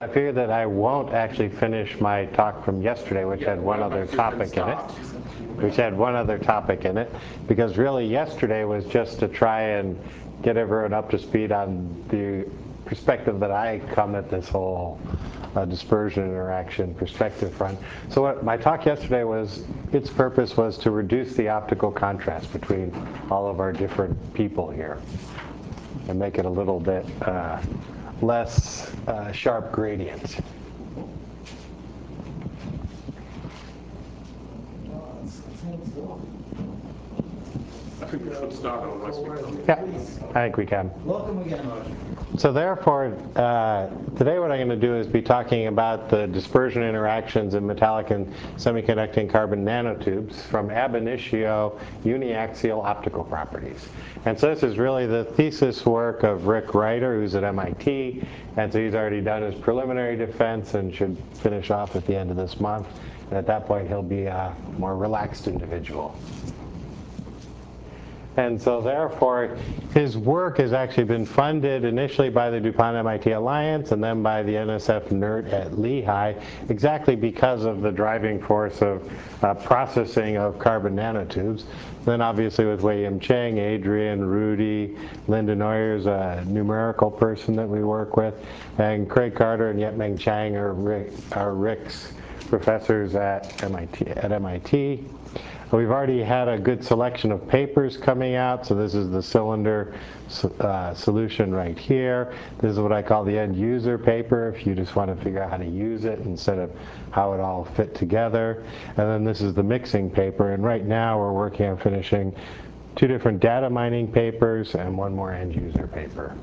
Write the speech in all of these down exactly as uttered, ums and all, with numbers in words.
I figured that I won't actually finish my talk from yesterday, which had one other topic in it, which had one other topic in it, because really yesterday was just to try and get everyone up to speed on the perspective that I come at this whole uh, dispersion interaction perspective front. So what my talk yesterday was, its purpose was to reduce the optical contrast between all of our different people here and make it a little bit uh, less uh, sharp gradients. I think we should start unless we can. Yeah, I think we can. Welcome again, Roger. So therefore, uh, today what I'm going to do is be talking about the dispersion interactions in metallic and semiconducting carbon nanotubes from ab initio uniaxial optical properties. And so this is really the thesis work of Rick Ryder, who's at M I T, and so he's already done his preliminary defense and should finish off at the end of this month. And at that point, he'll be a more relaxed individual. And so therefore, his work has actually been funded initially by the DuPont M I T Alliance and then by the N S F NERT at Lehigh, exactly because of the driving force of uh, processing of carbon nanotubes. Then obviously with Wei-Yin Cheng, Adrian, Rudy, Linda Neuer's a numerical person that we work with, and Craig Carter and Yet-Meng Chang are, Rick, are Rick's professors at M I T. At M I T. We've already had a good selection of papers coming out. So this is the cylinder uh, solution right here. This is what I call the end user paper, if you just want to figure out how to use it instead of how it all fit together. And then this is the mixing paper. And right now we're working on finishing two different data mining papers and one more end user paper.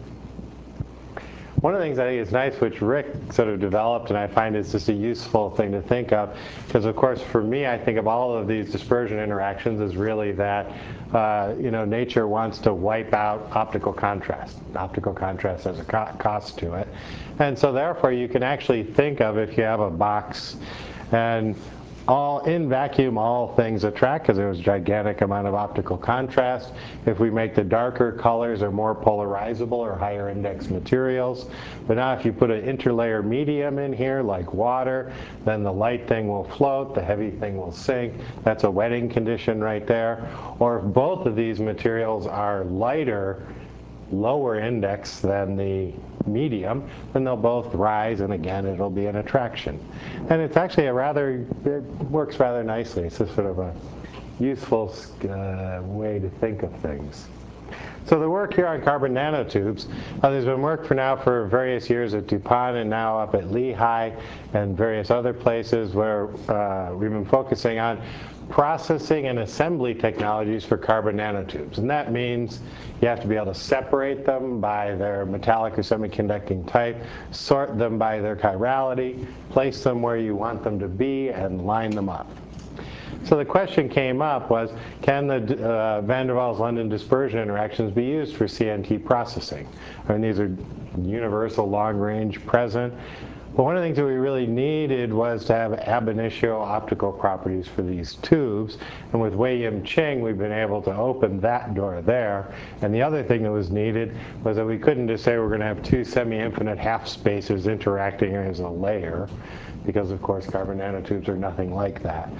One of the things I think is nice, which Rick sort of developed, and I find is just a useful thing to think of, because of course for me, I think of all of these dispersion interactions as really that, uh, you know, nature wants to wipe out optical contrast. Optical contrast has a co cost to it. And so therefore you can actually think of, if you have a box and all in vacuum, all things attract because there was a gigantic amount of optical contrast. If we make the darker colors are more polarizable or higher index materials. But now if you put an interlayer medium in here like water, then the light thing will float, the heavy thing will sink. That's a wetting condition right there. Or if both of these materials are lighter, lower index than the medium, then they'll both rise, and again it'll be an attraction. And it's actually a rather, it works rather nicely. It's just sort of a useful uh, way to think of things. So the work here on carbon nanotubes, uh, there's been work for now for various years at DuPont and now up at Lehigh and various other places where uh, we've been focusing on processing and assembly technologies for carbon nanotubes. And that means you have to be able to separate them by their metallic or semiconducting type, sort them by their chirality, place them where you want them to be, and line them up. So the question came up was, can the uh, van der Waals-London dispersion interactions be used for C N T processing? I mean, these are universal, long-range, present. But one of the things that we really needed was to have ab initio optical properties for these tubes. And with Wei-Yin Cheng, we've been able to open that door there. And the other thing that was needed was that we couldn't just say we're going to have two semi-infinite half spaces interacting as a layer, because of course carbon nanotubes are nothing like that.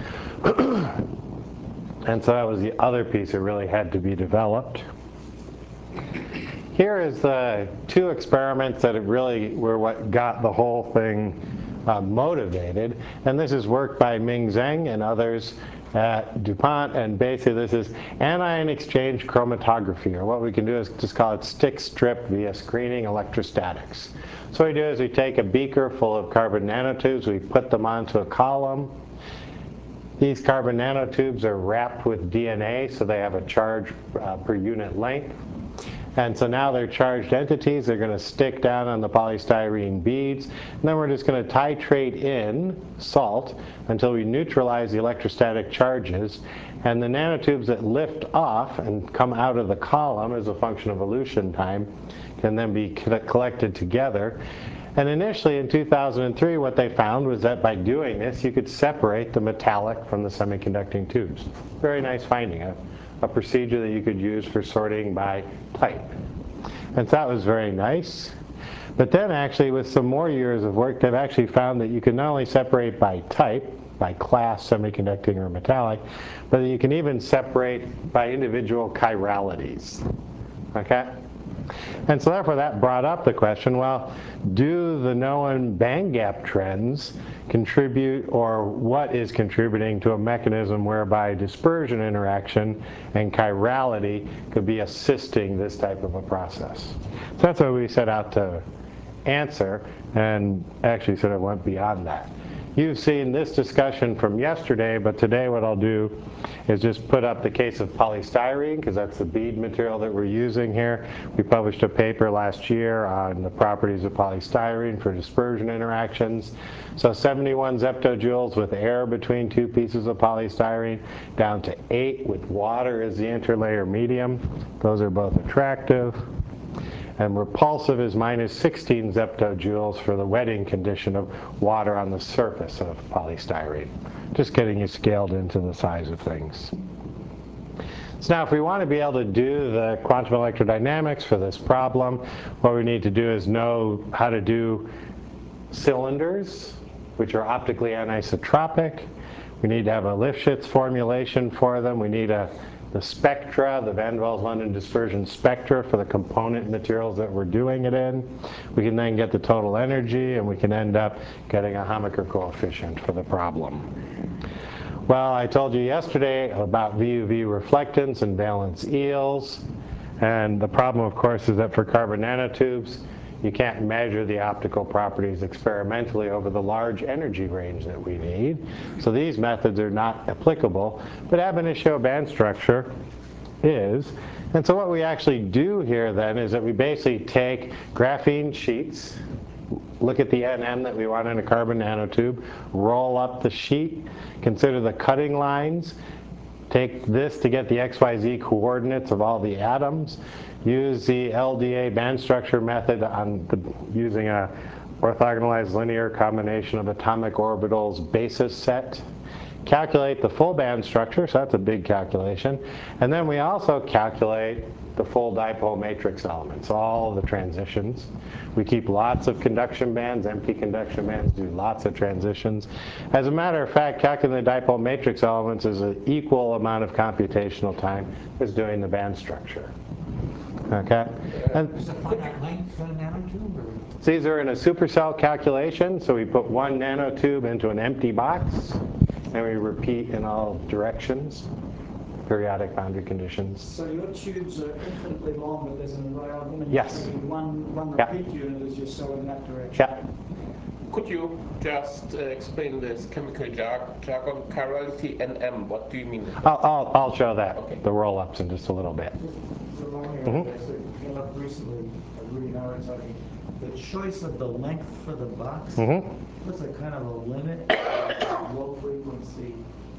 And so that was the other piece that really had to be developed. Here is the two experiments that really were what got the whole thing uh, motivated. And this is work by Ming Zheng and others at DuPont. And basically this is anion exchange chromatography, or what we can do is just call it stick strip via screening electrostatics. So what we do is we take a beaker full of carbon nanotubes, we put them onto a column. These carbon nanotubes are wrapped with D N A, so they have a charge uh, per unit length. And so now they're charged entities. They're going to stick down on the polystyrene beads. And then we're just going to titrate in salt until we neutralize the electrostatic charges. And the nanotubes that lift off and come out of the column as a function of elution time can then be collected together. And initially in two thousand three, what they found was that by doing this, you could separate the metallic from the semiconducting tubes. Very nice finding, a, a procedure that you could use for sorting by type. And so that was very nice. But then actually with some more years of work, they've actually found that you can not only separate by type, by class, semiconducting or metallic, but you can even separate by individual chiralities. Okay? And so therefore that brought up the question, well, do the known band gap trends contribute, or what is contributing to a mechanism whereby dispersion interaction and chirality could be assisting this type of a process? So that's what we set out to answer, and actually sort of went beyond that. You've seen this discussion from yesterday, but today what I'll do is just put up the case of polystyrene, because that's the bead material that we're using here. We published a paper last year on the properties of polystyrene for dispersion interactions. So seventy-one zeptojoules with air between two pieces of polystyrene, down to eight with water as the interlayer medium. Those are both attractive. And repulsive is minus sixteen zeptojoules for the wetting condition of water on the surface of polystyrene. Just getting you scaled into the size of things. So now if we want to be able to do the quantum electrodynamics for this problem, what we need to do is know how to do cylinders, which are optically anisotropic. We need to have a Lifshitz formulation for them. We need a the spectra, the Van Waals-London dispersion spectra for the component materials that we're doing it in. We can then get the total energy, and we can end up getting a Hamaker coefficient for the problem. Well, I told you yesterday about V U V reflectance and valence eels. And the problem, of course, is that for carbon nanotubes, you can't measure the optical properties experimentally over the large energy range that we need. So these methods are not applicable, but ab initio band structure is. And so what we actually do here then is that we basically take graphene sheets, look at the N M that we want in a carbon nanotube, roll up the sheet, consider the cutting lines, take this to get the X Y Z coordinates of all the atoms, use the L D A band structure method on the, using a orthogonalized linear combination of atomic orbitals basis set, calculate the full band structure, so that's a big calculation, and then we also calculate the full dipole matrix elements, all the transitions. We keep lots of conduction bands, empty conduction bands, do lots of transitions. As a matter of fact, calculating the dipole matrix elements is an equal amount of computational time as doing the band structure. Okay? And Is it finite length for a nanotube? Or? so these are in a supercell calculation, so we put one nanotube into an empty box, and we repeat in all directions. Periodic boundary conditions. So your tubes are infinitely long, but there's an array of them, and yes. you one, one yeah. repeat unit as you so in that direction. Yeah. Could you just uh, explain this chemical jar jargon, chirality N M? What do you mean? I'll, I'll, I'll show that, okay. the roll-ups in just a little bit. So long here, Mm-hmm. it came up recently, I really know it's like the choice of the length for the box Mm-hmm. puts a kind of a limit on low frequency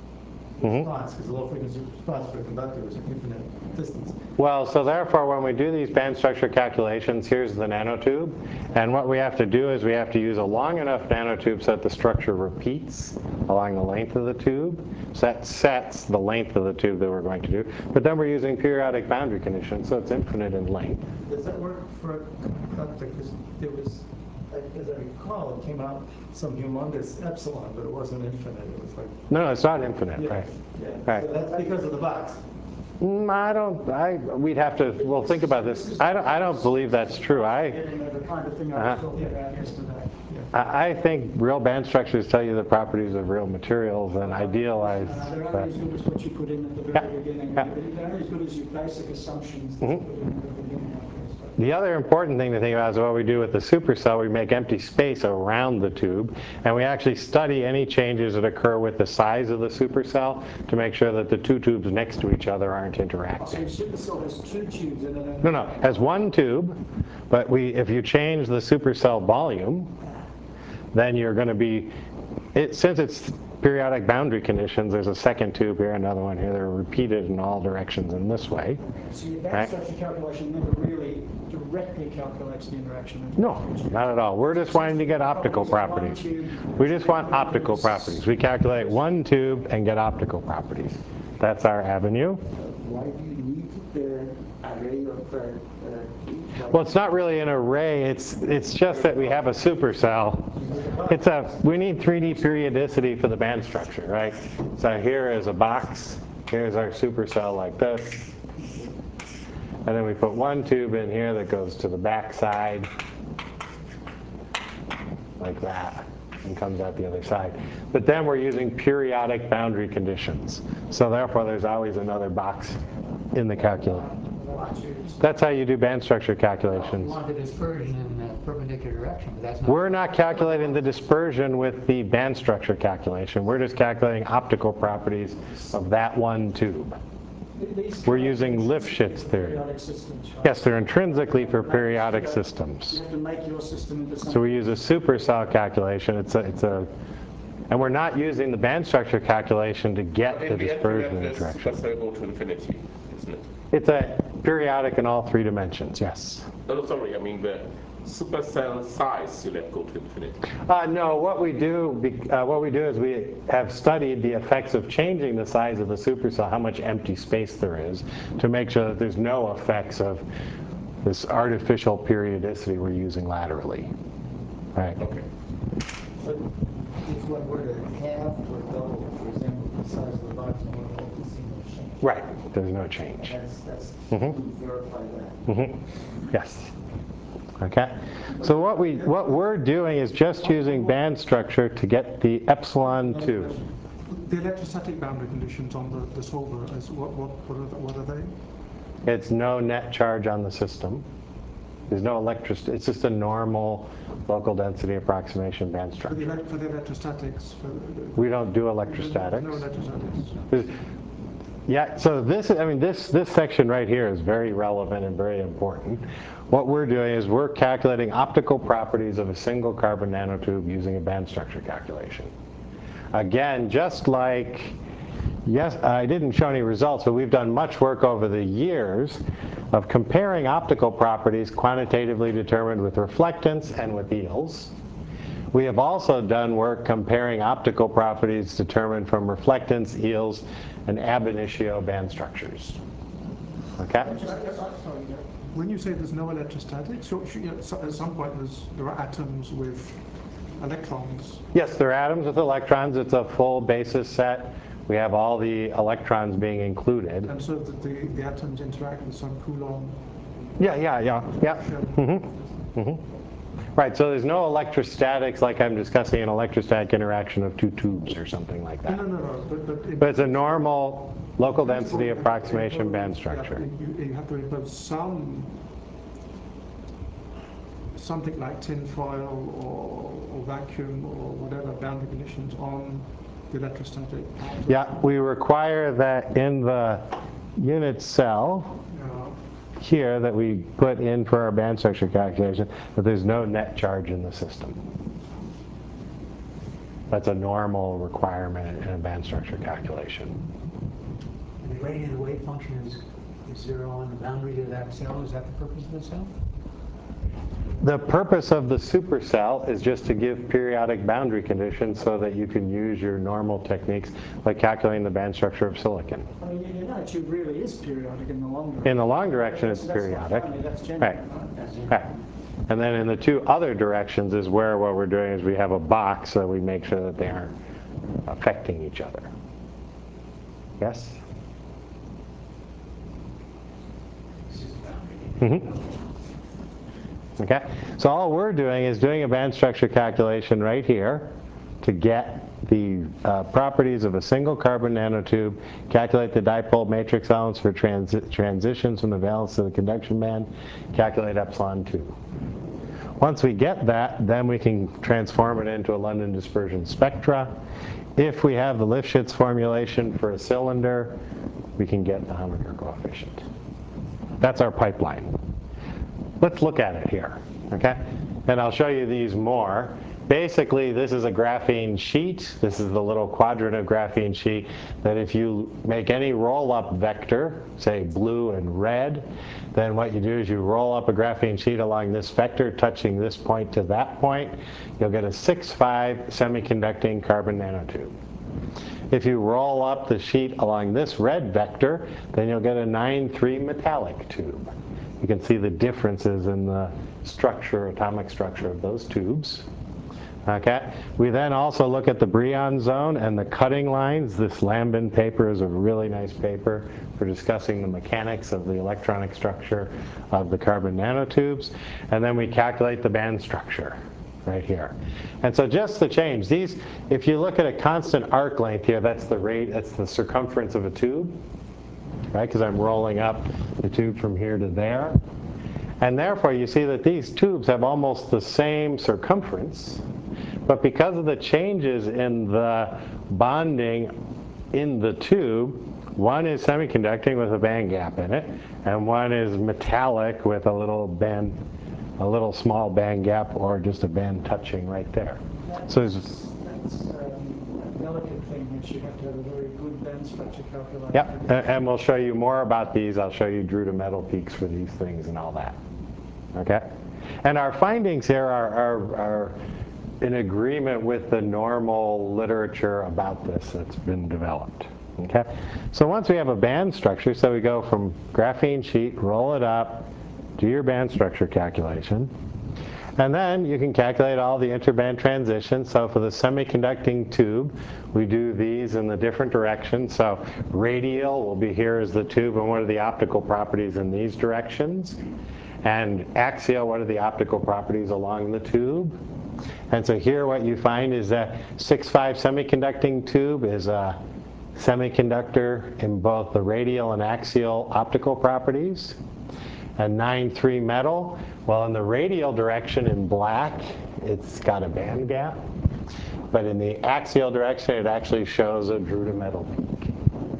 response, because the low frequency response for a conductor is an infinite distance. Well, so therefore, when we do these band structure calculations, here's the nanotube. And what we have to do is we have to use a long enough nanotube so that the structure repeats along the length of the tube. So that sets the length of the tube that we're going to do. But then we're using periodic boundary conditions, so it's infinite in length. Does that work for a conductor? Because there was, as I recall, it came out some humongous epsilon, but it wasn't infinite. It was like... No, no, it's not infinite, Yeah, right? yeah. Right. So that's because of the box. Mm, I don't, I, we'd have to, we'll think about this. I don't, I don't believe that's true. I, Getting at the kind of thing I Uh-huh. was talking about yesterday. I I think real band structures tell you the properties of real materials and idealized. Uh, they're but- only as good as what you put in at the very Yeah, beginning. yeah. They're only as good as your basic assumptions that Mhm. you put in at the beginning. Okay, so- The other important thing to think about is what we do with the supercell. We make empty space around the tube, and we actually study any changes that occur with the size of the supercell to make sure that the two tubes next to each other aren't So interacting. your supercell has two tubes in it. and- No, no, it has one tube, but we, if you change the supercell volume, then you're going to be, it, since it's periodic boundary conditions, there's a second tube here, another one here. They're repeated in all directions in this way. So your band Right. structure calculation never really directly calculates the interaction. of No, the tubes. not at all. We're just wanting to get optical properties. We just want optical properties. We calculate one tube and get optical properties. That's our avenue. Why do you need to burn array of uh, uh, Well, it's not really an array, it's, it's just that we have a supercell. It's a, we need three D periodicity for the band structure, right? So here is a box, here's our supercell like this. And then we put one tube in here that goes to the back side, like that, and comes out the other side. But then we're using periodic boundary conditions. So therefore, there's always another box in the calculus. That's how you do band structure You calculations. want the dispersion in the perpendicular direction, but that's not. We're not calculating the dispersion with the band structure calculation. We're just calculating optical properties of that one tube. These We're using Lifshitz theory. periodic systems, right? Yes, they're intrinsically for periodic systems. You have to make your system into something. So we use a supercell calculation. It's a, it's a, and we're not using the band structure calculation to get In the the end, you dispersion have in this direction. supercell go to infinity, isn't it? It's a periodic in all three dimensions, yes. No, no, sorry, I mean the supercell size you let go to infinity. Uh, no, what we do, be- uh, what we do is we have studied the effects of changing the size of the supercell, how much empty space there is, to make sure that there's no effects of this artificial periodicity we're using laterally. Right. Okay. But if one were to halve or double, for example, the size of the box, one would hope to see no change. Right. There's no change. And that's, that's, Mhm. we verify that. Mhm. Yes. Okay. So what we what we're doing is just using band structure to get the epsilon two. The electrostatic boundary conditions on the, the solver, is what, what, what, are, the- what are they? It's no net charge on the system. There's no electric. It's just a normal local density approximation band For the, structure. elect, for the electrostatics? For the, We don't do no electrostatics. electrostatics. There's- Yeah, so this, I mean, this, this section right here is very relevant and very important. What we're doing is we're calculating optical properties of a single carbon nanotube using a band structure calculation. Again, just like, yes, I didn't show any results, but we've done much work over the years of comparing optical properties quantitatively determined with reflectance and with eels. We have also done work comparing optical properties determined from reflectance, eels, and ab initio band structures. Okay? When you say there's no electrostatics, so, so, you know, so at some point there's, there are atoms with electrons. Yes, they're atoms with electrons. It's a full basis set. We have all the electrons being included. And so that the, the atoms interact with some Coulomb. Yeah, yeah, yeah, yeah. Mm-hmm. Mm-hmm. Right, so there's no electrostatics like I'm discussing an electrostatic interaction of two tubes or something like No, that. no, no, no. But, but, in But it's a normal local density principle, approximation you band have to structure. impose- You, you have to impose some, something like tinfoil or, or vacuum or whatever boundary conditions on the electrostatic. Yeah, we require that in the unit cell Uh, here that we put in for our band structure calculation that there's no net charge in the system. That's a normal requirement in a band structure calculation. And the gradient of the wave function is, is zero on the boundary to that cell. Is that the purpose of the cell? The purpose of the supercell is just to give periodic boundary conditions so that you can use your normal techniques like calculating the band structure of silicon. I mean, your nanotube really is periodic in the long direction. In the long direction, it's That's- that's periodic. not funny, that's genuine, Right. right? Right. And then in the two other directions is where what we're doing is we have a box so we make sure that they aren't affecting each other. Yes? Mm-hmm. Okay, so all we're doing is doing a band structure calculation right here to get the uh, properties of a single carbon nanotube, calculate the dipole matrix elements for transi transitions from the valence to the conduction band, calculate epsilon two. Once we get that, then we can transform it into a London dispersion spectra. If we have the Lifshitz formulation for a cylinder, we can get the Homaker coefficient. That's our pipeline. Let's look at it here, okay? And I'll show you these more. Basically, this is a graphene sheet. This is the little quadrant of graphene sheet that if you make any roll-up vector, say blue and red, then what you do is you roll up a graphene sheet along this vector, touching this point to that point. You'll get a six five semiconducting carbon nanotube. If you roll up the sheet along this red vector, then you'll get a nine three metallic tube. You can see the differences in the structure, atomic structure of those tubes. Okay. We then also look at the Brillouin zone and the cutting lines. This Lambin paper is a really nice paper for discussing the mechanics of the electronic structure of the carbon nanotubes. And then we calculate the band structure right here. And so just to change these, if you look at a constant arc length here, that's the rate, that's the circumference of a tube, right? Because I'm rolling up the tube from here to there. And therefore, you see that these tubes have almost the same circumference, but because of the changes in the bonding in the tube, one is semiconducting with a band gap in it, and one is metallic with a little band, a little small band gap, or just a band touching right there. That's, So it's, that's um, a delicate thing, which you have to have a very good band structure calculator. yep, and, and we'll show you more about these. I'll show you Drude metal peaks for these things and all that. Okay? And our findings here are, are, are in agreement with the normal literature about this that's been developed. Okay? So once we have a band structure, so we go from graphene sheet, roll it up, do your band structure calculation, and then you can calculate all the interband transitions. So for the semiconducting tube, we do these in the different directions. So radial will be here as the tube, and what are the optical properties in these directions? And axial, what are the optical properties along the tube? And so here what you find is that six five semiconducting tube is a semiconductor in both the radial and axial optical properties. And nine three metal, well, in the radial direction in black, it's got a band gap. But in the axial direction, it actually shows a Drude metal peak.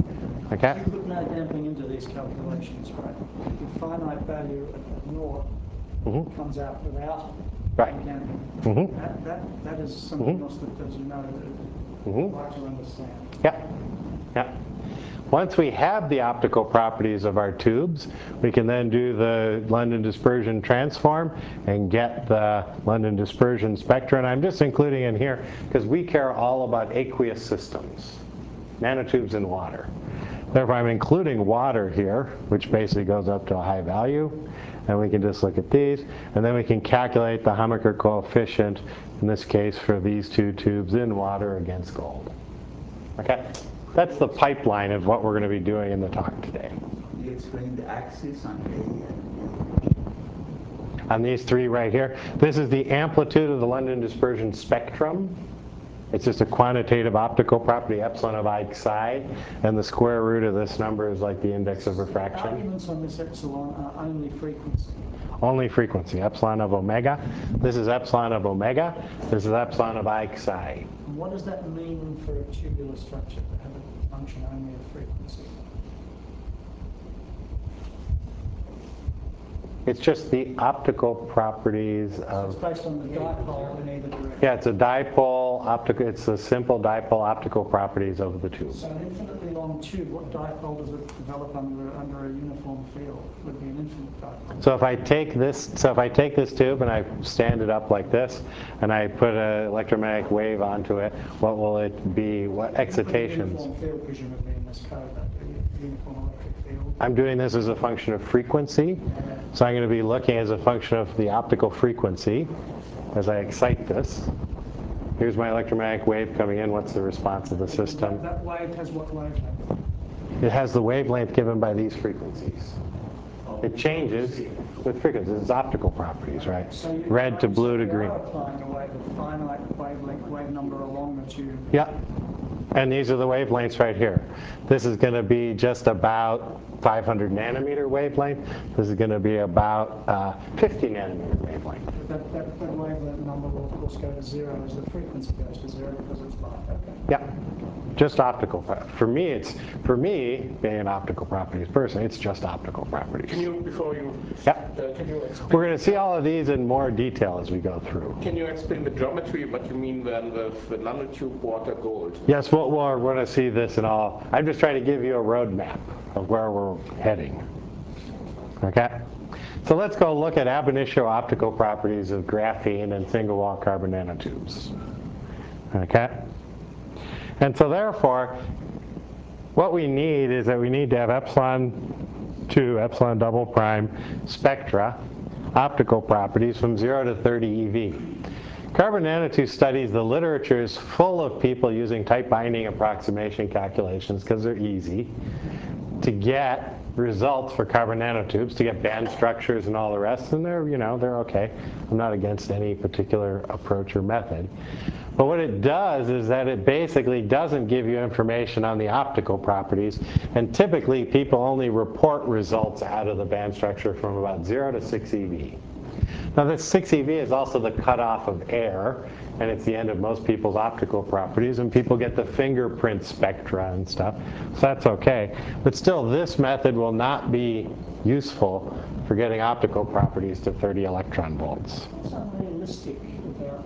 Okay? You put no damping into these calculations, right? The finite value at naught Mm-hmm. comes out without Right. any damping. Mm-hmm. That, that, that is something Mhm. else that, as you know, that Mhm. I'd like to understand. Yep. Yep. Once we have the optical properties of our tubes, we can then do the London dispersion transform and get the London dispersion spectra. And I'm just including in here because we care all about aqueous systems, nanotubes in water. Therefore, I'm including water here, which basically goes up to a high value. And we can just look at these. And then we can calculate the Hamaker coefficient, in this case, for these two tubes in water against gold. Okay? That's the pipeline of what we're going to be doing in the talk today. You explained the axis on A. On these three right here, this is the amplitude of the London dispersion spectrum. It's just a quantitative optical property, epsilon of I psi, and the square root of this number is like the index of refraction. Arguments on this epsilon are only frequency. Only frequency, epsilon of omega. This is epsilon of omega. This is epsilon of I psi. And what does that mean for a tubular structure to have a function only of frequency? It's just the optical properties So of, it's based on the dipole in either direction. yeah, it's a dipole optical, it's a simple dipole optical properties of the tube. So an infinitely long tube, what dipole does it develop under, under a uniform field? It would be an infinite dipole. So if I take this, so if I take this tube and I stand it up like this, and I put an electromagnetic wave onto it, what will it be? What excitations? Uniform field, presumably, in this code, that the uniform electric field. I'm doing this as a function of frequency. So I'm going to be looking as a function of the optical frequency as I excite this. Here's my electromagnetic wave coming in. What's the response of the system? That wave has what wavelength? It has the wavelength given by these frequencies. It changes with frequencies. It's optical properties, right? So you- Red to blue to so green. You are applying a wave, a finite wavelength, wave number along the tube. Yeah. And these are the wavelengths right here. This is going to be just about five hundred nanometer wavelength. This is going to be about uh, fifty nanometer wavelength. That, that, that wavelength number will of course go to zero as the frequency goes to zero because it's light. Okay. Yeah, just optical. For me, it's for me being an optical properties person. It's just optical properties. Can you, before you, Yep. uh, can you explain? We're going to see all of these in more detail as we go through. Can you explain the geometry? What you mean when the, the nanotube water gold? Yes, we'll, we're going to see this in all. I'm just trying to give you a roadmap of where we're heading. Okay. So let's go look at ab initio optical properties of graphene and single wall carbon nanotubes. Okay. And so therefore, what we need is that we need to have epsilon two, epsilon double prime spectra, optical properties from zero to thirty E V. Carbon nanotube studies, the literature is full of people using tight binding approximation calculations because they're easy to get results for carbon nanotubes, to get band structures and all the rest, and they're, you know, they're okay. I'm not against any particular approach or method. But what it does is that it basically doesn't give you information on the optical properties, and typically people only report results out of the band structure from about zero to six E V. Now this six E V is also the cutoff of air, and it's the end of most people's optical properties, and people get the fingerprint spectra and stuff, so that's okay. But still, this method will not be useful for getting optical properties to thirty electron volts. What's unrealistic about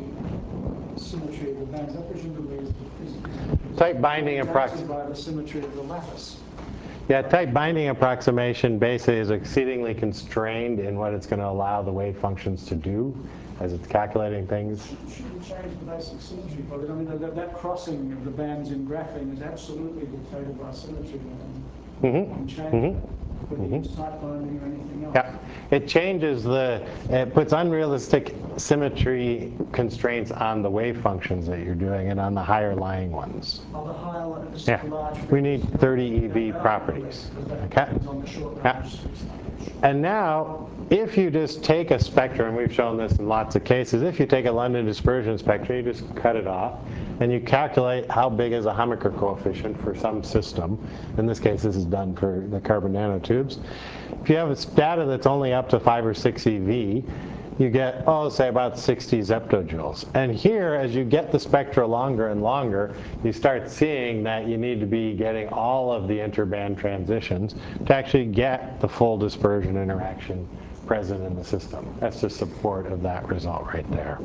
the symmetry of the bands? That presumably is is- Tight binding is approx- acted by the symmetry of the lattice. Yeah, tight binding approximation basically is exceedingly constrained in what it's going to allow the wave functions to do as it's calculating things. Shouldn't change the basic symmetry, but I mean, that, that crossing of the bands in graphene is absolutely dictated by symmetry and Mm-hmm. can change Mm-hmm. it. Could be Mhm. tight binding or anything else. Yeah, it changes the, it puts unrealistic symmetry constraints on the wave functions that you're doing and on the higher lying ones. On the higher one, it's Yeah, large. we need thirty E V properties. Okay. On the short Yeah. range. And now, if you just take a spectrum, and we've shown this in lots of cases, if you take a London dispersion spectrum, you just cut it off, and you calculate how big is a Hamaker coefficient for some system. In this case, this is done for the carbon nanotubes. If you have a data that's only up to five or six E V, you get, oh, say about sixty zeptojoules. And here, as you get the spectra longer and longer, you start seeing that you need to be getting all of the interband transitions to actually get the full dispersion interaction present in the system. That's the support of that result right there.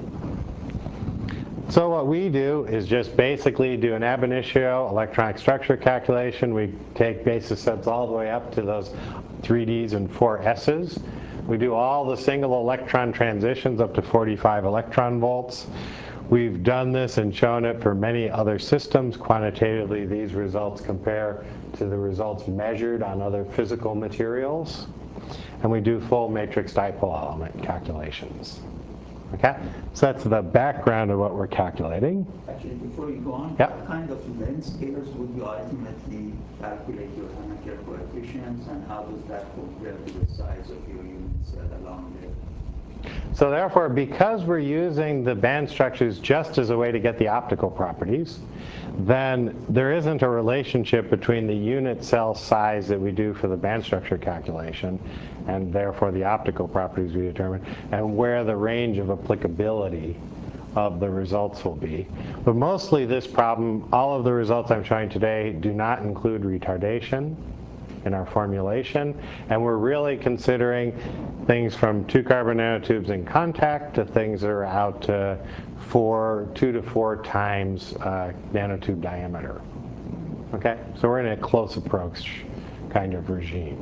So what we do is just basically do an ab initio electronic structure calculation. We take basis sets all the way up to those three Ds and four S's. We do all the single electron transitions up to forty-five electron volts. We've done this and shown it for many other systems. Quantitatively, these results compare to the results measured on other physical materials. And we do full matrix dipole element calculations. Okay? So that's the background of what we're calculating. Actually, before you go on, Yep. what kind of length scales would you ultimately calculate your Hamaker coefficients, and how does that compare to the size of your unit cell along there? So therefore, because we're using the band structures just as a way to get the optical properties, then there isn't a relationship between the unit cell size that we do for the band structure calculation, and therefore the optical properties we determine, and where the range of applicability of the results will be. But mostly this problem, all of the results I'm showing today do not include retardation in our formulation, and we're really considering things from two carbon nanotubes in contact to things that are out to four, two to four times uh, nanotube diameter. Okay, so we're in a close approach kind of regime.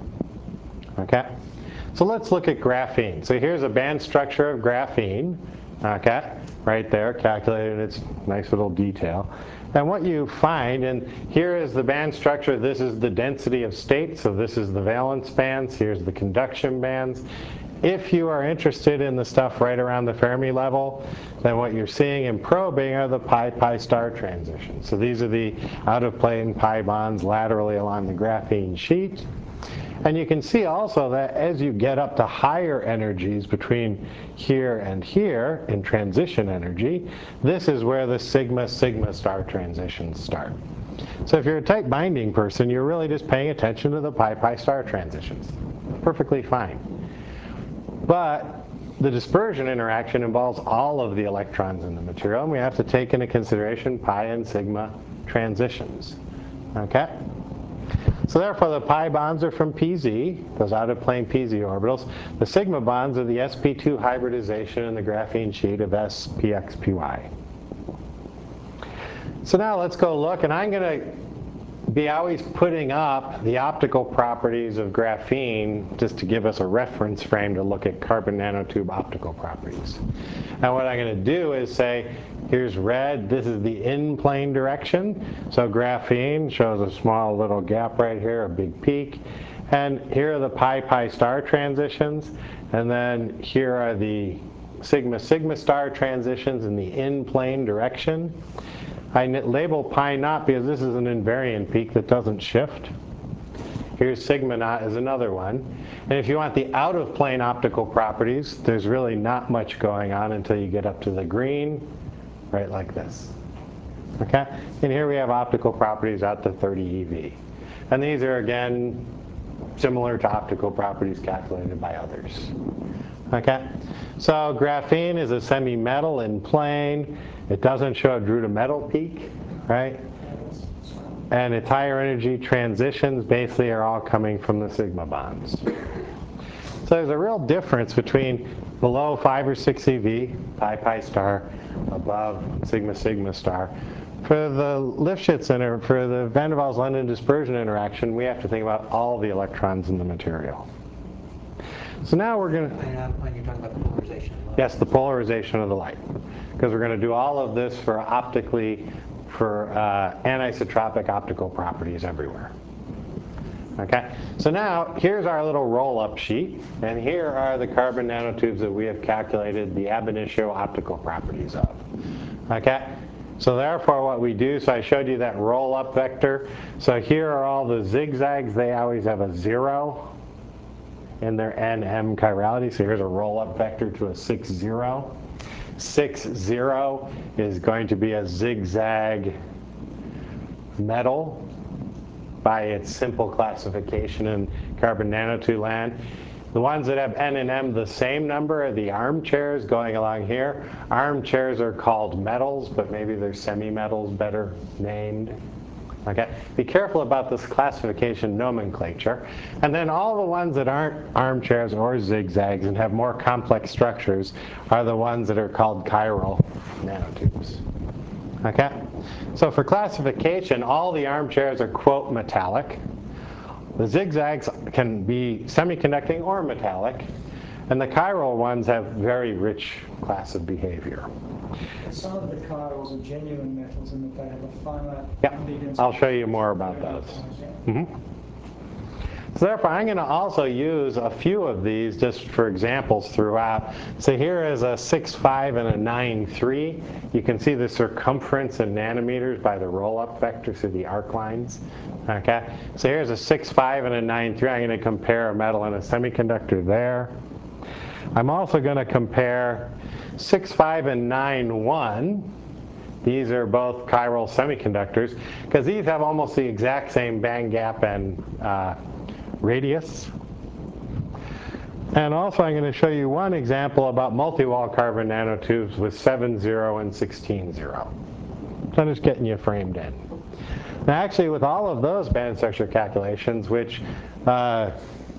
Okay, so let's look at graphene. So here's a band structure of graphene. Okay, right there, calculated in its nice little detail. And what you find, and here is the band structure, this is the density of states, so this is the valence bands, here's the conduction bands. If you are interested in the stuff right around the Fermi level, then what you're seeing in probing are the pi-pi star transitions. So these are the out-of-plane pi bonds laterally along the graphene sheet. And you can see also that as you get up to higher energies between here and here in transition energy, this is where the sigma-sigma star transitions start. So if you're a tight binding person, you're really just paying attention to the pi-pi star transitions. Perfectly fine. But the dispersion interaction involves all of the electrons in the material, and we have to take into consideration pi and sigma transitions. Okay? So therefore, the pi bonds are from P Z, those out-of-plane P Z orbitals. The sigma bonds are the S P two hybridization in the graphene sheet of S P X P Y. So now let's go look, and I'm going to be always putting up the optical properties of graphene just to give us a reference frame to look at carbon nanotube optical properties. And what I'm going to do is say, Here's red. This is the in-plane direction. So graphene shows a small little gap right here, a big peak. And here are the pi-pi star transitions. And then here are the sigma-sigma star transitions in the in-plane direction. I label pi naught because this is an invariant peak that doesn't shift. Here's sigma naught as another one. And if you want the out-of-plane optical properties, there's really not much going on until you get up to the green, right like this. Okay? And here we have optical properties out to thirty E V. And these are, again, similar to optical properties calculated by others. Okay? So graphene is a semi-metal in plane. It doesn't show a Drude metal peak, right? And its higher energy transitions basically are all coming from the sigma bonds. So there's a real difference between below five or six E V, pi-pi star, above sigma-sigma star. For the Lifshitz inter for the van der Waals-London dispersion interaction, we have to think about all the electrons in the material. So now we're going to... And you're talking about the polarization of light. Yes, the polarization of the light. Because we're going to do all of this for optically, for uh, anisotropic optical properties everywhere. Okay, so now here's our little roll-up sheet, and here are the carbon nanotubes that we have calculated the ab initio optical properties of. Okay, so therefore what we do, so I showed you that roll-up vector. So here are all the zigzags. They always have a zero in their N M chirality. So here's a roll-up vector to a six zero. six zero is going to be a zigzag metal by its simple classification in carbon nanotube land. The ones that have N and M the same number are the armchairs going along here. Armchairs are called metals, but maybe they're semi-metals better named. Okay, be careful about this classification nomenclature. And then all the ones that aren't armchairs or zigzags and have more complex structures are the ones that are called chiral nanotubes. Okay, so for classification, all the armchairs are, quote, metallic. The zigzags can be semiconducting or metallic. And the chiral ones have very rich class of behavior. Some of the chirals are genuine metals in that they have a finite Yeah, density. I'll show you more about those. Mm-hmm. So therefore, I'm going to also use a few of these just for examples throughout. So here is a six five and a nine three. You can see the circumference in nanometers by the roll-up vector through the arc lines. Okay, so here's a six five and a nine three. I'm going to compare a metal and a semiconductor there. I'm also going to compare six five and nine one. These are both chiral semiconductors, because these have almost the exact same band gap and uh, radius. And also I'm going to show you one example about multi-wall carbon nanotubes with seven zero and sixteen zero. So I'm just getting you framed in. Now actually with all of those band structure calculations, which uh,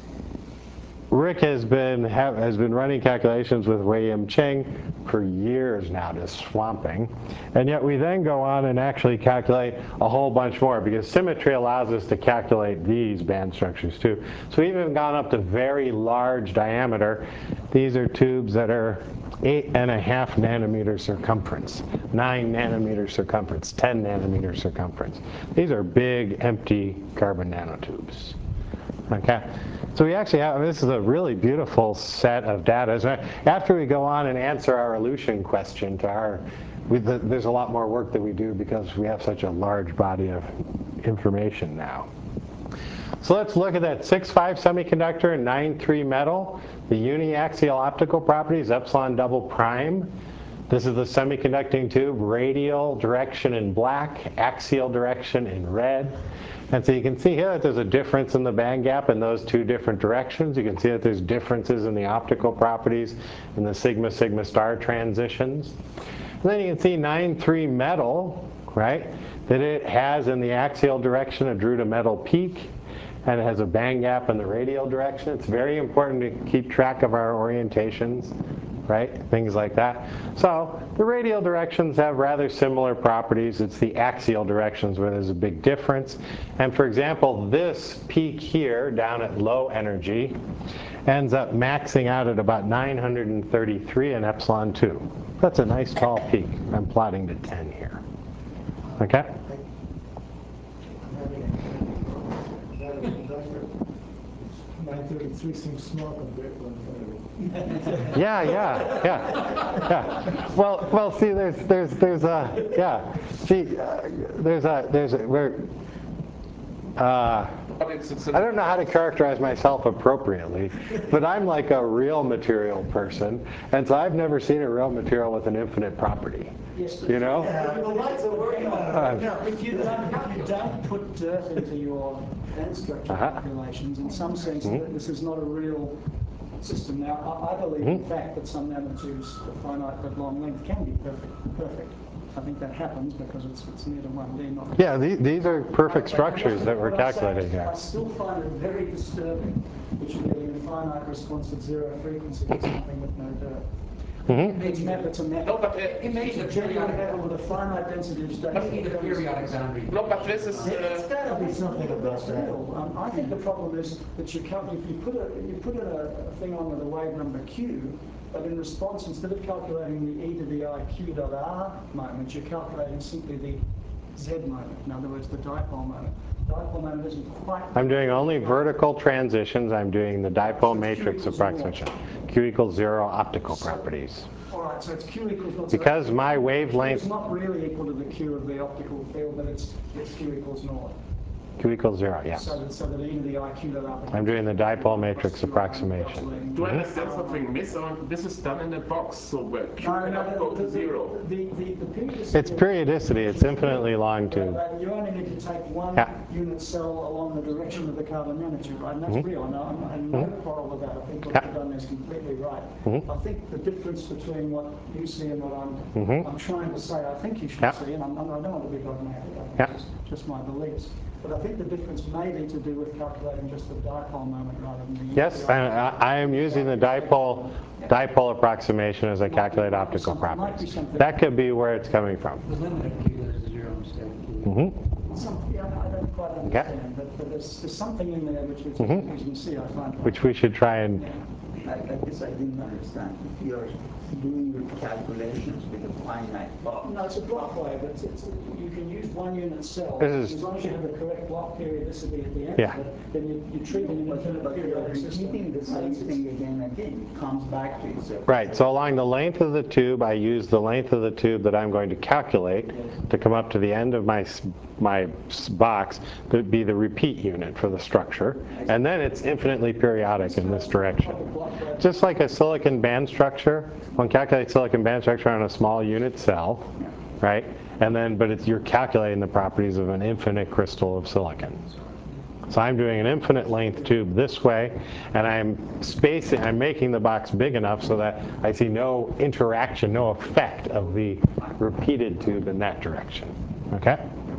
Rick has been have, has been running calculations with Wei-Yim Cheng for years now, just swamping. And yet we then go on and actually calculate a whole bunch more, because symmetry allows us to calculate these band structures too. So we've even gone up to very large diameter. These are tubes that are eight and a half nanometer circumference, nine nanometer circumference, ten nanometer circumference. These are big, empty carbon nanotubes. Okay, so we actually have, this is a really beautiful set of data. So after we go on and answer our elution question to our, we, the, there's a lot more work that we do because we have such a large body of information now. So let's look at that six five semiconductor and nine three metal, the uniaxial optical properties, epsilon double prime. This is the semiconducting tube, radial direction in black, axial direction in red. And so you can see here that there's a difference in the band gap in those two different directions. You can see that there's differences in the optical properties in the sigma-sigma star transitions. And then you can see nine three metal, right, that it has in the axial direction a Drude metal peak, and it has a band gap in the radial direction. It's very important to keep track of our orientations right? Things like that. So the radial directions have rather similar properties. It's the axial directions where there's a big difference. And for example, this peak here down at low energy ends up maxing out at about nine hundred thirty-three in epsilon two. That's a nice tall peak. I'm plotting to ten here. Okay? nine thirty-three seems small compared to one thirty. Yeah, yeah, yeah, yeah. Well, well, see, there's, there's, there's a, yeah. See, uh, there's a, there's a, we're, uh, But it's, it's I don't know how to characterize myself appropriately, but I'm like a real material person, and so I've never seen a real material with an infinite property. Yes, but You know? the lights are working on Uh, it. Now, if you don't, if you don't put dirt into your band structure Uh-huh. calculations, in some sense, Mhm. this is not a real system. Now, I, I believe, in Mhm. fact, that some nanotubes of finite but long length can be perfect. Perfect. I think that happens because it's, it's near to one D, not. Yeah, these, these are perfect structures that we're What I'm saying calculating is, here. I still find it very disturbing that you're getting a finite response at zero frequency with something with no dirt. Mhm. It's map, it's a map. No, but uh, It's a genuine level with a finite density of states. You need a periodic boundary. no, but this is. It's Uh, gotta be something about That's that. real. Um, I think the problem is that you count, if you put a, you put a, a thing on with a wave number q, but in response, instead of calculating the e to the I q dot r moment, you're calculating simply the z moment. In other words, the dipole moment. Dipole moment isn't quite. I'm doing only vertical transitions. I'm doing the dipole matrix approximation. Q equals zero optical properties. All right, so it's q equals naught. Because my Q wavelength, is not really equal to the q of the optical field, but it's, it's q equals naught. Q equals zero, yes. So that, so that e to the I q dot r. I'm doing the dipole matrix approximation. do I understand something miss, or this is done in a box, so where Q No, no, cannot go the- to the- zero? The, the, the periodicity. It's periodicity. It's infinitely long tube. Right, you only need to take one Yeah. unit cell along the direction of the carbon nanotube, right? And that's Mhm. real. And I'm, I'm no Mhm. quarrel with that. I think what Yeah. you've done is completely right. Mhm. I think the difference between what you see and what I'm, Mhm. I'm trying to say, I think you should Yeah. see, and I'm, I'm- I don't want to be dogmatic. I think Yeah. it's just my beliefs. But I think the difference may be to do with calculating just the dipole moment rather than the. Yes, I, I I am using the dipole dipole approximation as I calculate optical properties. That could be where it's coming from. The limit of Q is zero instead of Q. Mhm. Some, yeah, I don't quite Okay. understand, but, but there's, there's something in there which, which Mhm. as you can see, I find. Which we should try and. I, I guess I didn't understand. If you're doing your calculations with a finite box. No, it's a block wave. It's, it's, you can use one unit cell. This is- As long as you have the correct block periodicity at the end Yeah. of it, then you, you treat it in an But infinite but you're periodic system. repeating the same thing again and again. It comes back to itself. Right, so along the length of the tube, I use the length of the tube that I'm going to calculate to come up to the end of my, s- my s- box, that would be the repeat unit for the structure. And then it's infinitely periodic in this direction. Just like a silicon band structure, one calculates silicon band structure on a small unit cell, right? And then, but it's, you're calculating the properties of an infinite crystal of silicon. So I'm doing an infinite length tube this way, and I'm spacing, I'm making the box big enough so that I see no interaction, no effect of the repeated tube in that direction, okay?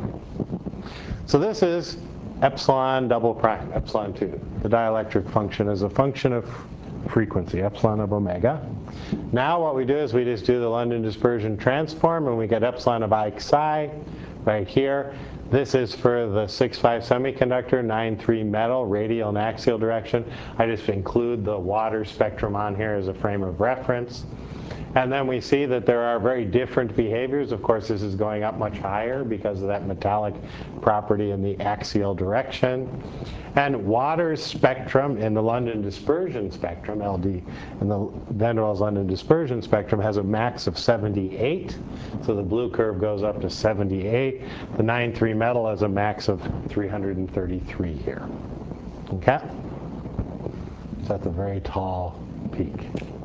So this is epsilon double prime, epsilon two. The dielectric function is a function of frequency, epsilon of omega. Now what we do is we just do the London dispersion transform, and we get epsilon of I psi right here. This is for the six five semiconductor, nine three metal, radial and axial direction. I just include the water spectrum on here as a frame of reference. And then we see that there are very different behaviors. Of course, this is going up much higher because of that metallic property in the axial direction. And water's spectrum in the London dispersion spectrum, L D, in the Van der Waals London dispersion spectrum has a max of seventy-eight. So the blue curve goes up to seventy-eight. The nine three metal has a max of three hundred thirty-three here. Okay? So that's a very tall peak.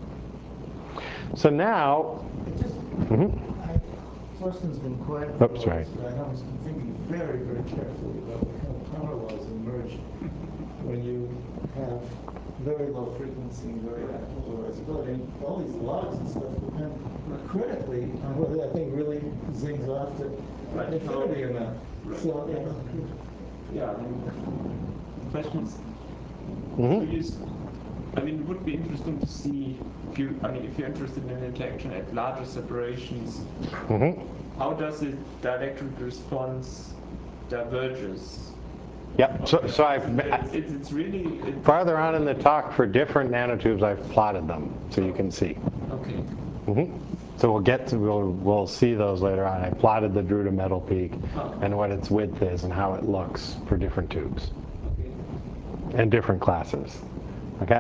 So now, mhm. I- Thorsten's been quiet. Oops, sorry. But I was thinking very, very carefully about what kind of power laws emerge when you have very low frequency and very high polarizability. And all these logs and stuff depend critically on whether that thing really zings off to infinity or not. So, you know, Yeah, I mean, the question is, Mhm. we use I mean, it would be interesting to see if you, I mean, if you're interested in interaction at larger separations, Mm-hmm. how does the dielectric response diverges? Yep. So, so I've, It's, it's, it's really it, farther on in the talk for different nanotubes, I've plotted them so you can see. okay. Mm-hmm. So we'll get to, we'll, we'll see those later on. I plotted the Drude metal peak and what its width is and how it looks for different tubes and different classes. Okay?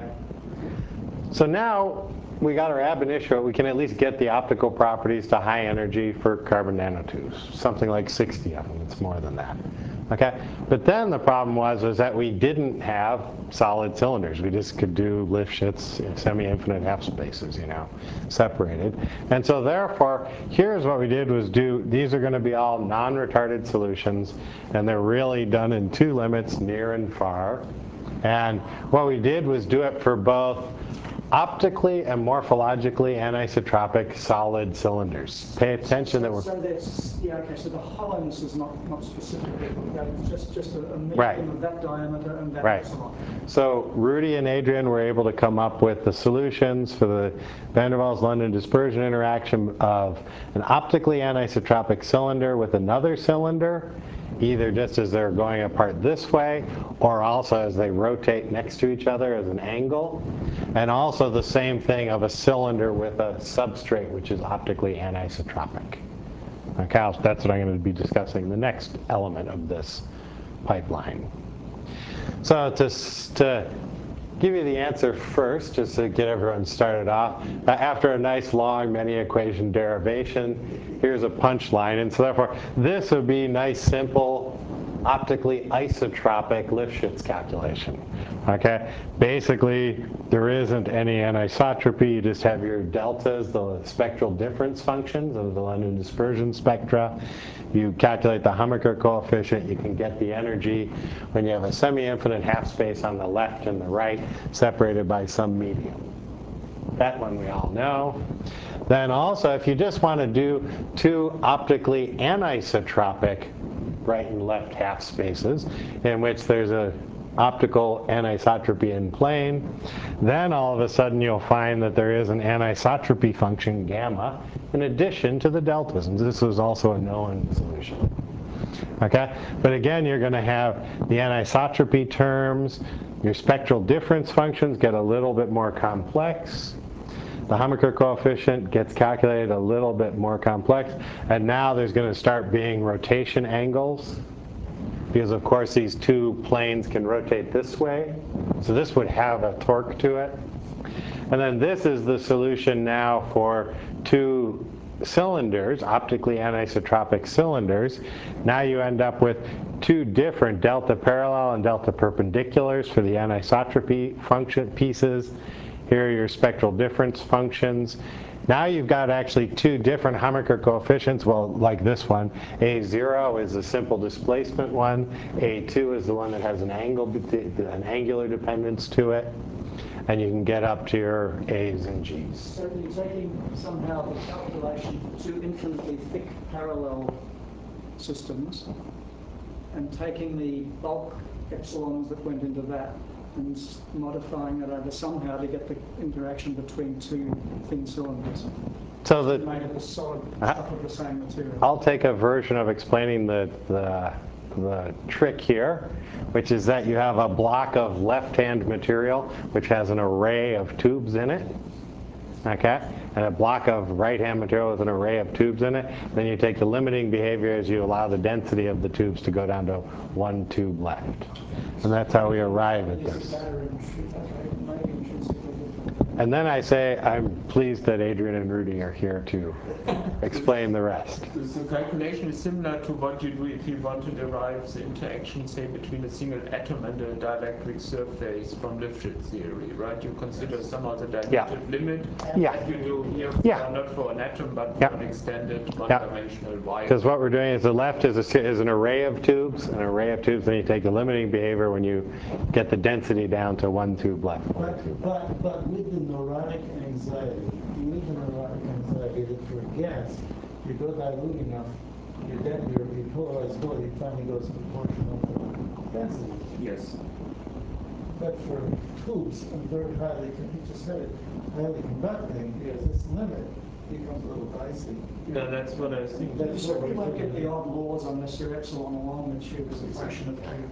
So now we got our ab initio, we can at least get the optical properties to high energy for carbon nanotubes, something like sixty of them. It's more than that. Okay? But then the problem was is that we didn't have solid cylinders. We just could do Lifshitz semi-infinite half spaces, you know, separated. And so therefore, here's what we did was do, these are going to be all non-retarded solutions, and they're really done in two limits, near and far. And what we did was do it for both optically and morphologically anisotropic solid cylinders. Pay attention that we're... So that's, yeah, okay, so the hollowness is not, not specific, it's just, just a, a medium Right. of that diameter and that Right. epsilon. So Rudy and Adrian were able to come up with the solutions for the van der Waals-London dispersion interaction of an optically anisotropic cylinder with another cylinder, either just as they're going apart this way or also as they rotate next to each other as an angle, and also the same thing of a cylinder with a substrate which is optically anisotropic. Okay, so that's what I'm going to be discussing, the next element of this pipeline. So to, to give you the answer first, just to get everyone started off, uh, after a nice long many equation derivation, here's a punchline. And so therefore, this would be nice, simple, optically isotropic Lifshitz calculation. Okay? Basically, there isn't any anisotropy. You just have your deltas, the spectral difference functions of the London dispersion spectra. You calculate the Hammaker coefficient. You can get the energy when you have a semi-infinite half space on the left and the right separated by some medium. That one we all know. Then also, if you just want to do two optically anisotropic right and left half spaces in which there's a optical anisotropy in plane, then all of a sudden you'll find that there is an anisotropy function gamma in addition to the deltas, and this is also a known solution. Okay, but again, you're going to have the anisotropy terms. Your spectral difference functions get a little bit more complex. The Hammaker coefficient gets calculated a little bit more complex, and now there's going to start being rotation angles, because of course these two planes can rotate this way, so this would have a torque to it. And then this is the solution now for two cylinders, optically anisotropic cylinders. Now you end up with two different delta parallel and delta perpendiculars for the anisotropy function pieces. Here are your spectral difference functions. Now you've got actually two different Hammaker coefficients, well, like this one. A zero is a simple displacement one. A two is the one that has an angle, an angular dependence to it. And you can get up to your A's and G's. So you're taking somehow the calculation for two infinitely thick parallel systems and taking the bulk epsilons that went into that and modifying it over somehow to get the interaction between two thin cylinders. So the, made of the solid uh, stuff of the same material. I'll take a version of explaining the, the, the trick here, which is that you have a block of left-hand material which has an array of tubes in it, okay? And a block of right-hand material with an array of tubes in it. Then you take the limiting behavior as you allow the density of the tubes to go down to one tube left. And that's how we arrive at this. And then I say, I'm pleased that Adrian and Rudy are here to explain the rest. The calculation is similar to what you do if you want to derive the interaction, say, between a single atom and a dielectric surface from Lifshitz theory, right? You consider somehow the dilutive Yeah. limit, Yeah. as you do here, for, Yeah. not for an atom, but Yeah. for an extended Yeah. one-dimensional wire. Because what we're doing is the left is, a, is an array of tubes, an array of tubes, then you take the limiting behavior when you get the density down to one tube left. One But, tube. but, but with the neurotic anxiety, with the neurotic anxiety that for gas, you go dilute enough, your, den- your, your polarized quality finally goes proportional to density. Yes. But for tubes, and very highly, con- you just said it, highly conducting, this limit becomes a little dicey. Yeah, that's what I was thinking. That's So what we we're won't get thinking. the odd laws unless you're epsilon along the tube as a function of two.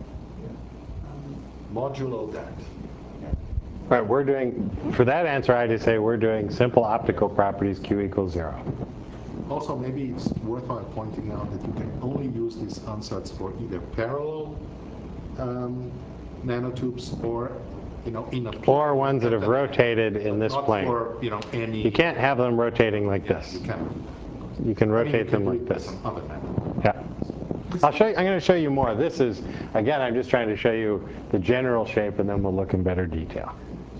Modulo that. Right, we're doing, for that answer, I just say we're doing simple optical properties Q equals zero. Also, maybe it's worthwhile pointing out that you can only use these ansatz for either parallel um, nanotubes or, you know, in a plane. Or ones that have rotated in this Not plane. for, you know, any. You can't have them rotating like Yeah, this. you can. You can I mean, rotate you can them do like it with this. some other method. Yeah. I'll show you, I'm going to show you more. This is, again, I'm just trying to show you the general shape, and then we'll look in better detail.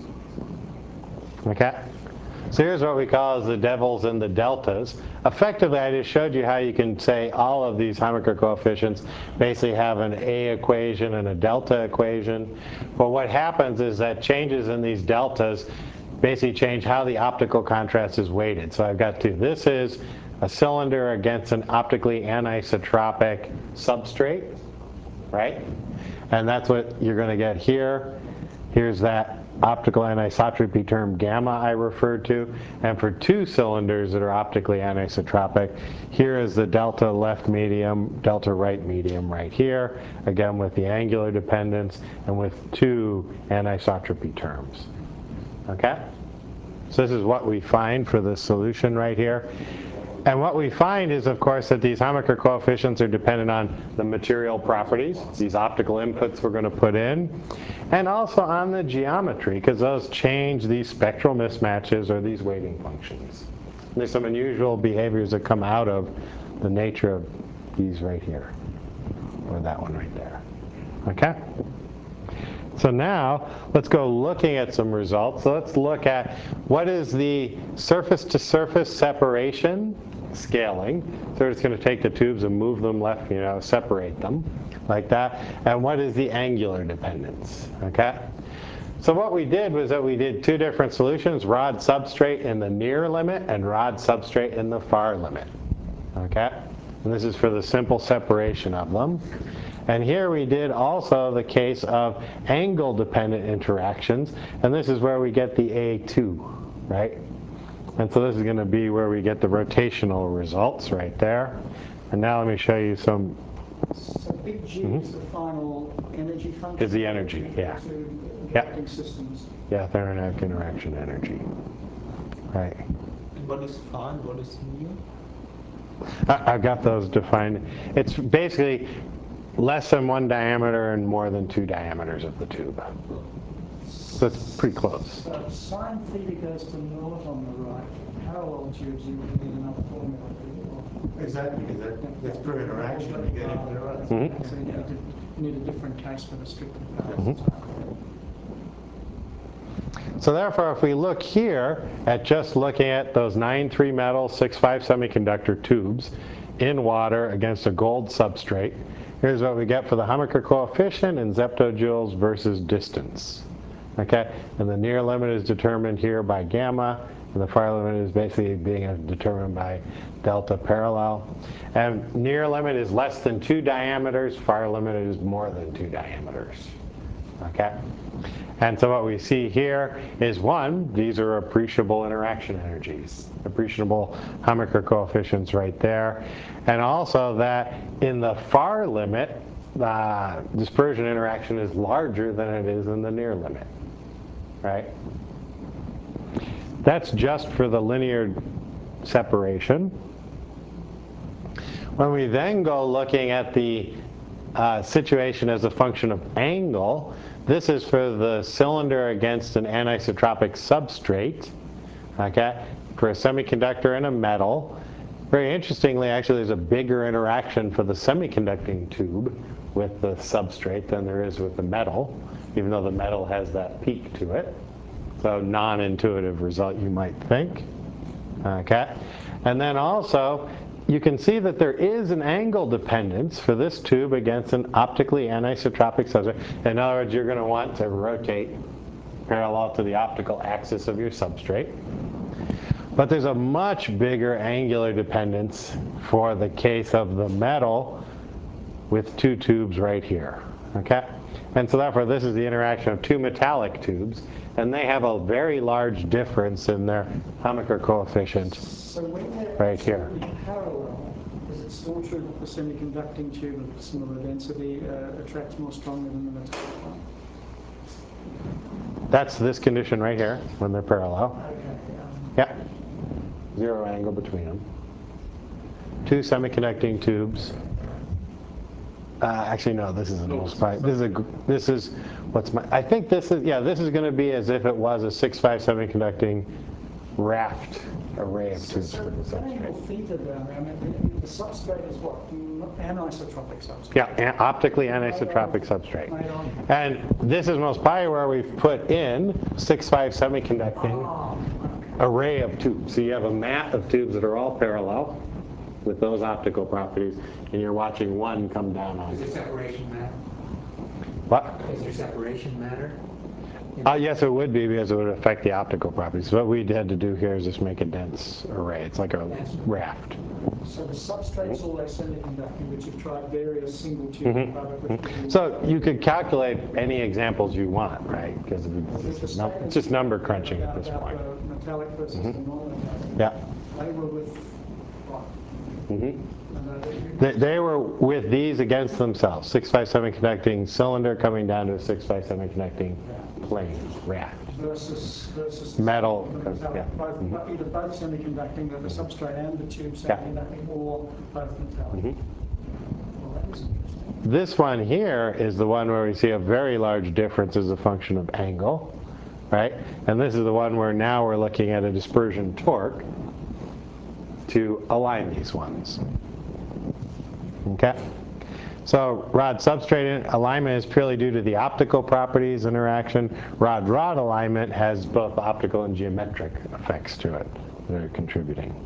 Okay? So here's what we call as the devils and the deltas. Effectively, I just showed you how you can say all of these Hamaker coefficients basically have an A equation and a delta equation. But what happens is that changes in these deltas basically change how the optical contrast is weighted. So I've got two. This is a cylinder against an optically anisotropic substrate, right? And that's what you're going to get here. Here's that optical anisotropy term gamma I referred to. And for two cylinders that are optically anisotropic, here is the delta left medium, delta right medium right here, again with the angular dependence and with two anisotropy terms. Okay? So this is what we find for the solution right here. And what we find is, of course, that these Hamaker coefficients are dependent on the material properties, these optical inputs we're going to put in, and also on the geometry, because those change these spectral mismatches or these weighting functions. And there's some unusual behaviors that come out of the nature of these right here, or that one right there. Okay? So now, let's go looking at some results. So let's look at what is the surface-to-surface separation scaling. So it's going to take the tubes and move them left, you know, separate them like that. And what is the angular dependence, okay? So what we did was that we did two different solutions, rod substrate in the near limit and rod substrate in the far limit, okay? And this is for the simple separation of them. And here we did also the case of angle-dependent interactions, and this is where we get the A two, right? And so this is going to be where we get the rotational results right there. And now let me show you some. So big G Mhm. is the final energy function. Is the energy, yeah. To Yeah. interacting systems. Yeah, thermodynamic interaction energy. Right. And what is fine, what is near? I- I've got those defined. It's basically less than one diameter and more than two diameters of the tube. So it's pretty close. So sine theta goes to naught on the right. Parallel tubes, you would need another formula. Exactly, because that, that's per interaction, you get it there, right? Mhm. So you need, to, you need a different case for the strictly parallel. Mhm. So therefore, if we look here at just looking at those nine three metal six five semiconductor tubes in water against a gold substrate, here's what we get for the Hamaker coefficient in zeptojoules versus distance. Okay, and the near limit is determined here by gamma, and the far limit is basically being determined by delta parallel. And near limit is less than two diameters, far limit is more than two diameters. Okay? And so what we see here is, one, these are appreciable interaction energies, appreciable Hamaker coefficients right there. And also that in the far limit, the dispersion interaction is larger than it is in the near limit, right? That's just for the linear separation. When we then go looking at the uh, situation as a function of angle, this is for the cylinder against an anisotropic substrate, okay, for a semiconductor and a metal. Very interestingly, actually, there's a bigger interaction for the semiconducting tube with the substrate than there is with the metal, even though the metal has that peak to it. So non-intuitive result, you might think, okay? And then also, you can see that there is an angle dependence for this tube against an optically anisotropic substrate. In other words, you're going to want to rotate parallel to the optical axis of your substrate. But there's a much bigger angular dependence for the case of the metal with two tubes right here. Okay? And so therefore, this is the interaction of two metallic tubes, and they have a very large difference in their Hamaker coefficient So when they're right here. absolutely parallel, is it still true that the semiconducting tube of similar density uh, attracts more strongly than the metallic one? That's this condition right here, when they're parallel. Okay. Yeah. Zero angle between them. Two semiconducting tubes. Uh, actually, no, this isn't No, most part. This is a, gr- this is, what's my, I think this is, yeah, this is going to be as if it was a six five semiconducting raft array of So, tubes so with the that angle substrate. theta down there, I mean, the, the substrate is what? Anisotropic substrate. Yeah, an optically anisotropic substrate. And this is most probably where we've put in six five semiconducting Oh, array of tubes. So you have a mat of tubes that are all parallel with those optical properties, and you're watching one come down on Does it. there separation matter? What? Does there separation matter? Uh, yes, it would be, because it would affect the optical properties. What we had to do here is just make a dense array. It's like a raft. so the substrate's always semiconducting, but you've tried various single tube Mhm. product, which gives you- So you could calculate any examples you want, right? Because There's it's, the num- it's just number crunching at this about point. the metallic versus the non-metallic. Yeah. They were with, right, hmm and they- They, they were with these against themselves. six five semiconducting cylinder coming down to a six five semiconducting plane, raft. versus, versus. the Metal, metallic, yeah. both, Mhm. either both semiconducting, the the substrate and the tube Yeah. semiconducting, or both metallic. Mhm. Well, that is interesting. This one here is the one where we see a very large difference as a function of angle, right? And this is the one where now we're looking at a dispersion torque to align these ones. Okay? So rod substrate alignment is purely due to the optical properties interaction. Rod rod alignment has both optical and geometric effects to it that are contributing.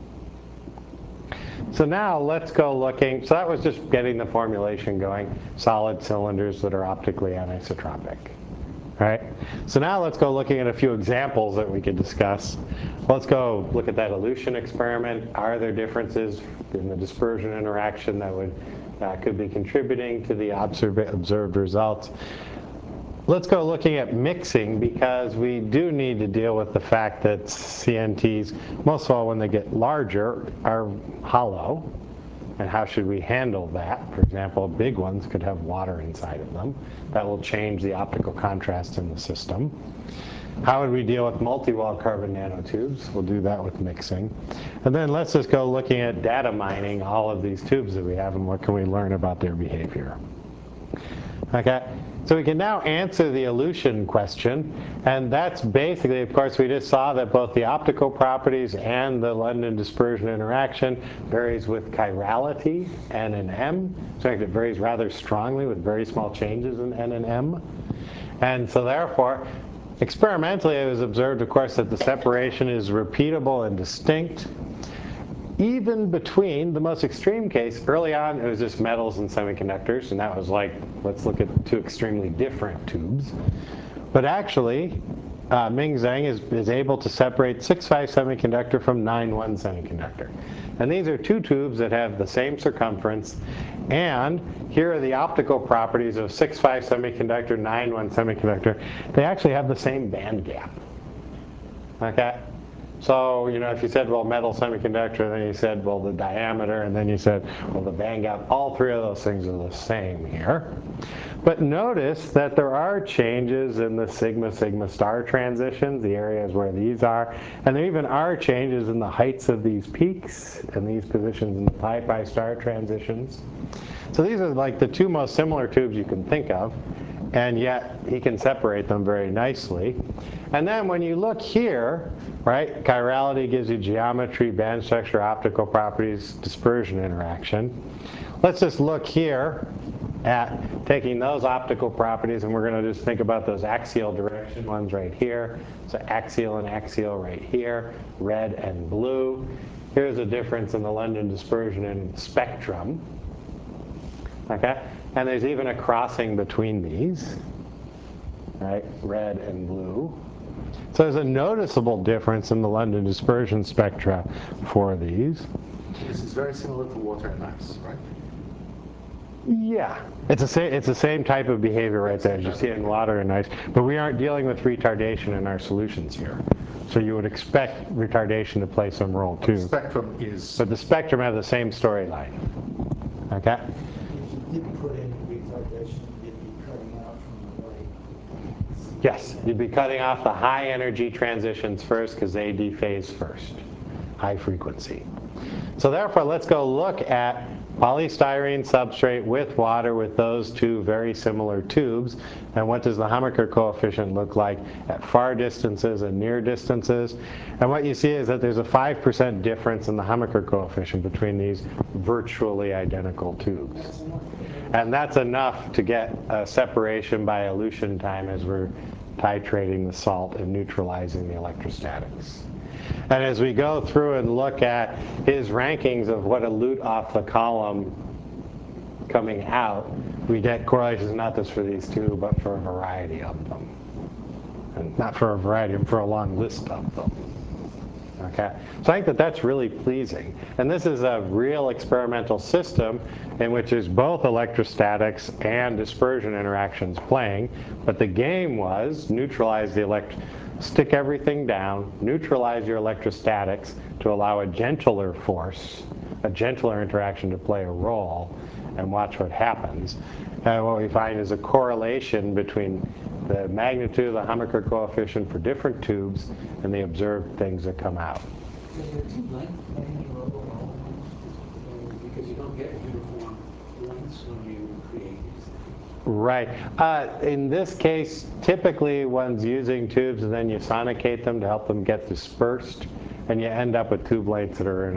So now let's go looking, so that was just getting the formulation going, solid cylinders that are optically anisotropic. Right? So now let's go looking at a few examples that we could discuss. Let's go look at that elution experiment. Are there differences in the dispersion interaction that would uh, could be contributing to the observ observed results? Let's go looking at mixing, because we do need to deal with the fact that C N Ts, most of all when they get larger, are hollow. And how should we handle that? For example, big ones could have water inside of them. That will change the optical contrast in the system. How would we deal with multi-wall carbon nanotubes? We'll do that with mixing. And then let's just go looking at data mining all of these tubes that we have, and what can we learn about their behavior. Okay, so we can now answer the elution question, and that's basically, of course, we just saw that both the optical properties and the London dispersion interaction varies with chirality, N and M. In fact, it varies rather strongly with very small changes in N and M. And so therefore, experimentally it was observed, of course, that the separation is repeatable and distinct. Even between the most extreme case, early on it was just metals and semiconductors, and that was like, let's look at two extremely different tubes. But actually, uh, Ming Zhang is, is able to separate six five semiconductor from nine one semiconductor. And these are two tubes that have the same circumference, and here are the optical properties of six five semiconductor, nine one semiconductor. They actually have the same band gap. Okay? So, you know, if you said, well, metal semiconductor, and then you said, well, the diameter, and then you said, well, the band gap, all three of those things are the same here. But notice that there are changes in the sigma, sigma star transitions, the areas where these are, and there even are changes in the heights of these peaks and these positions in the pi pi star transitions. So these are like the two most similar tubes you can think of, and yet he can separate them very nicely. And then when you look here, right, chirality gives you geometry, band structure, optical properties, dispersion interaction. Let's just look here at taking those optical properties, and we're going to just think about those axial direction ones right here. So axial and axial right here, red and blue. Here's a difference in the London dispersion in spectrum. Okay? And there's even a crossing between these, right? Red and blue. So there's a noticeable difference in the London dispersion spectra for these. This is very similar to water and ice, right? Yeah, it's the same. It's the same type of behavior right there as you see it in water and ice. But we aren't dealing with retardation in our solutions here, so you would expect retardation to play some role too. The spectrum is. But the spectrum has the same storyline. Okay. If you did put in retardation, you'd be cutting out from the light. Yes, you'd be cutting off the high energy transitions first because they dephase first, high frequency. So therefore, let's go look at polystyrene substrate with water with those two very similar tubes. And what does the Hammaker coefficient look like at far distances and near distances? And what you see is that there's a five percent difference in the Hammaker coefficient between these virtually identical tubes. And that's enough to get a separation by elution time as we're titrating the salt and neutralizing the electrostatics. And as we go through and look at his rankings of what elute off the column coming out, we get correlations not just for these two, but for a variety of them. And not for a variety, but for a long list of them. Okay? So I think that that's really pleasing. And this is a real experimental system in which there's both electrostatics and dispersion interactions playing. But the game was neutralize the elect. Stick everything down, neutralize your electrostatics to allow a gentler force, a gentler interaction to play a role, and watch what happens. And what we find is a correlation between the magnitude of the Hammaker coefficient for different tubes and the observed things that come out. Does the tube length play any role at all? Because you don't get uniform lengths when you create these. Right. Uh, in this case, typically one's using tubes and then you sonicate them to help them get dispersed, and you end up with tube lengths that are in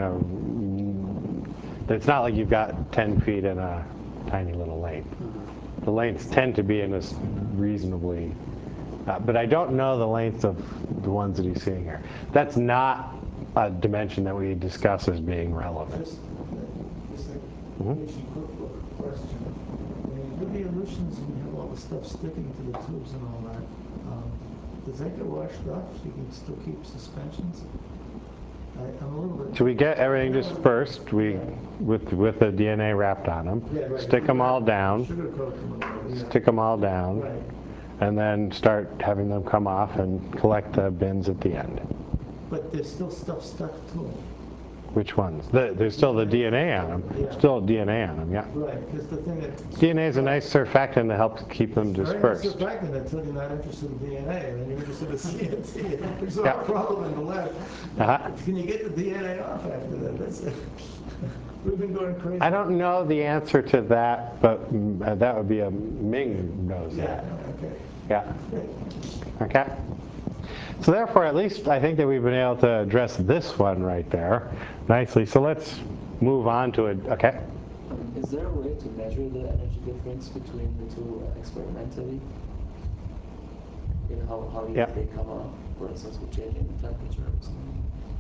a. It's not like you've got ten feet in a tiny little length. The lengths tend to be in this reasonably, uh, but I don't know the length of the ones that he's seeing here. That's not a dimension that we discuss as being relevant. Just, just a Mhm. basic quick question. When you do the elutions and you have all the stuff sticking to the tubes and all that, um, does that get washed off so you can still keep suspensions? I, I'm a little bit. So we get everything dispersed, we with with the D N A wrapped on them, Yeah, right. stick them all down, Sugarcoat them a little, yeah. stick them all down, Right. and then start having them come off and collect the bins at the end. But there's still stuff stuck to them. Which ones? The, there's still the D N A on them. Yeah. Still D N A on them, yeah. Right, because the thing that. D N A is a nice surfactant that helps keep them Very nice dispersed. surfactant until you're not interested in D N A, and then you're interested in C N T. There's no Yeah. problem in the lab. Uh-huh. Can you get the D N A off after that? That's it. We've been going crazy. I don't know the answer to that, but mm, uh, that would be a Ming knows Yeah, that. okay. Yeah. Great. Okay. So therefore, at least I think that we've been able to address this one right there nicely. So let's move on to it. Okay. Is there a way to measure the energy difference between the two uh, experimentally? You know, how, how Yeah. they come up, for instance, with changing the temperature or something?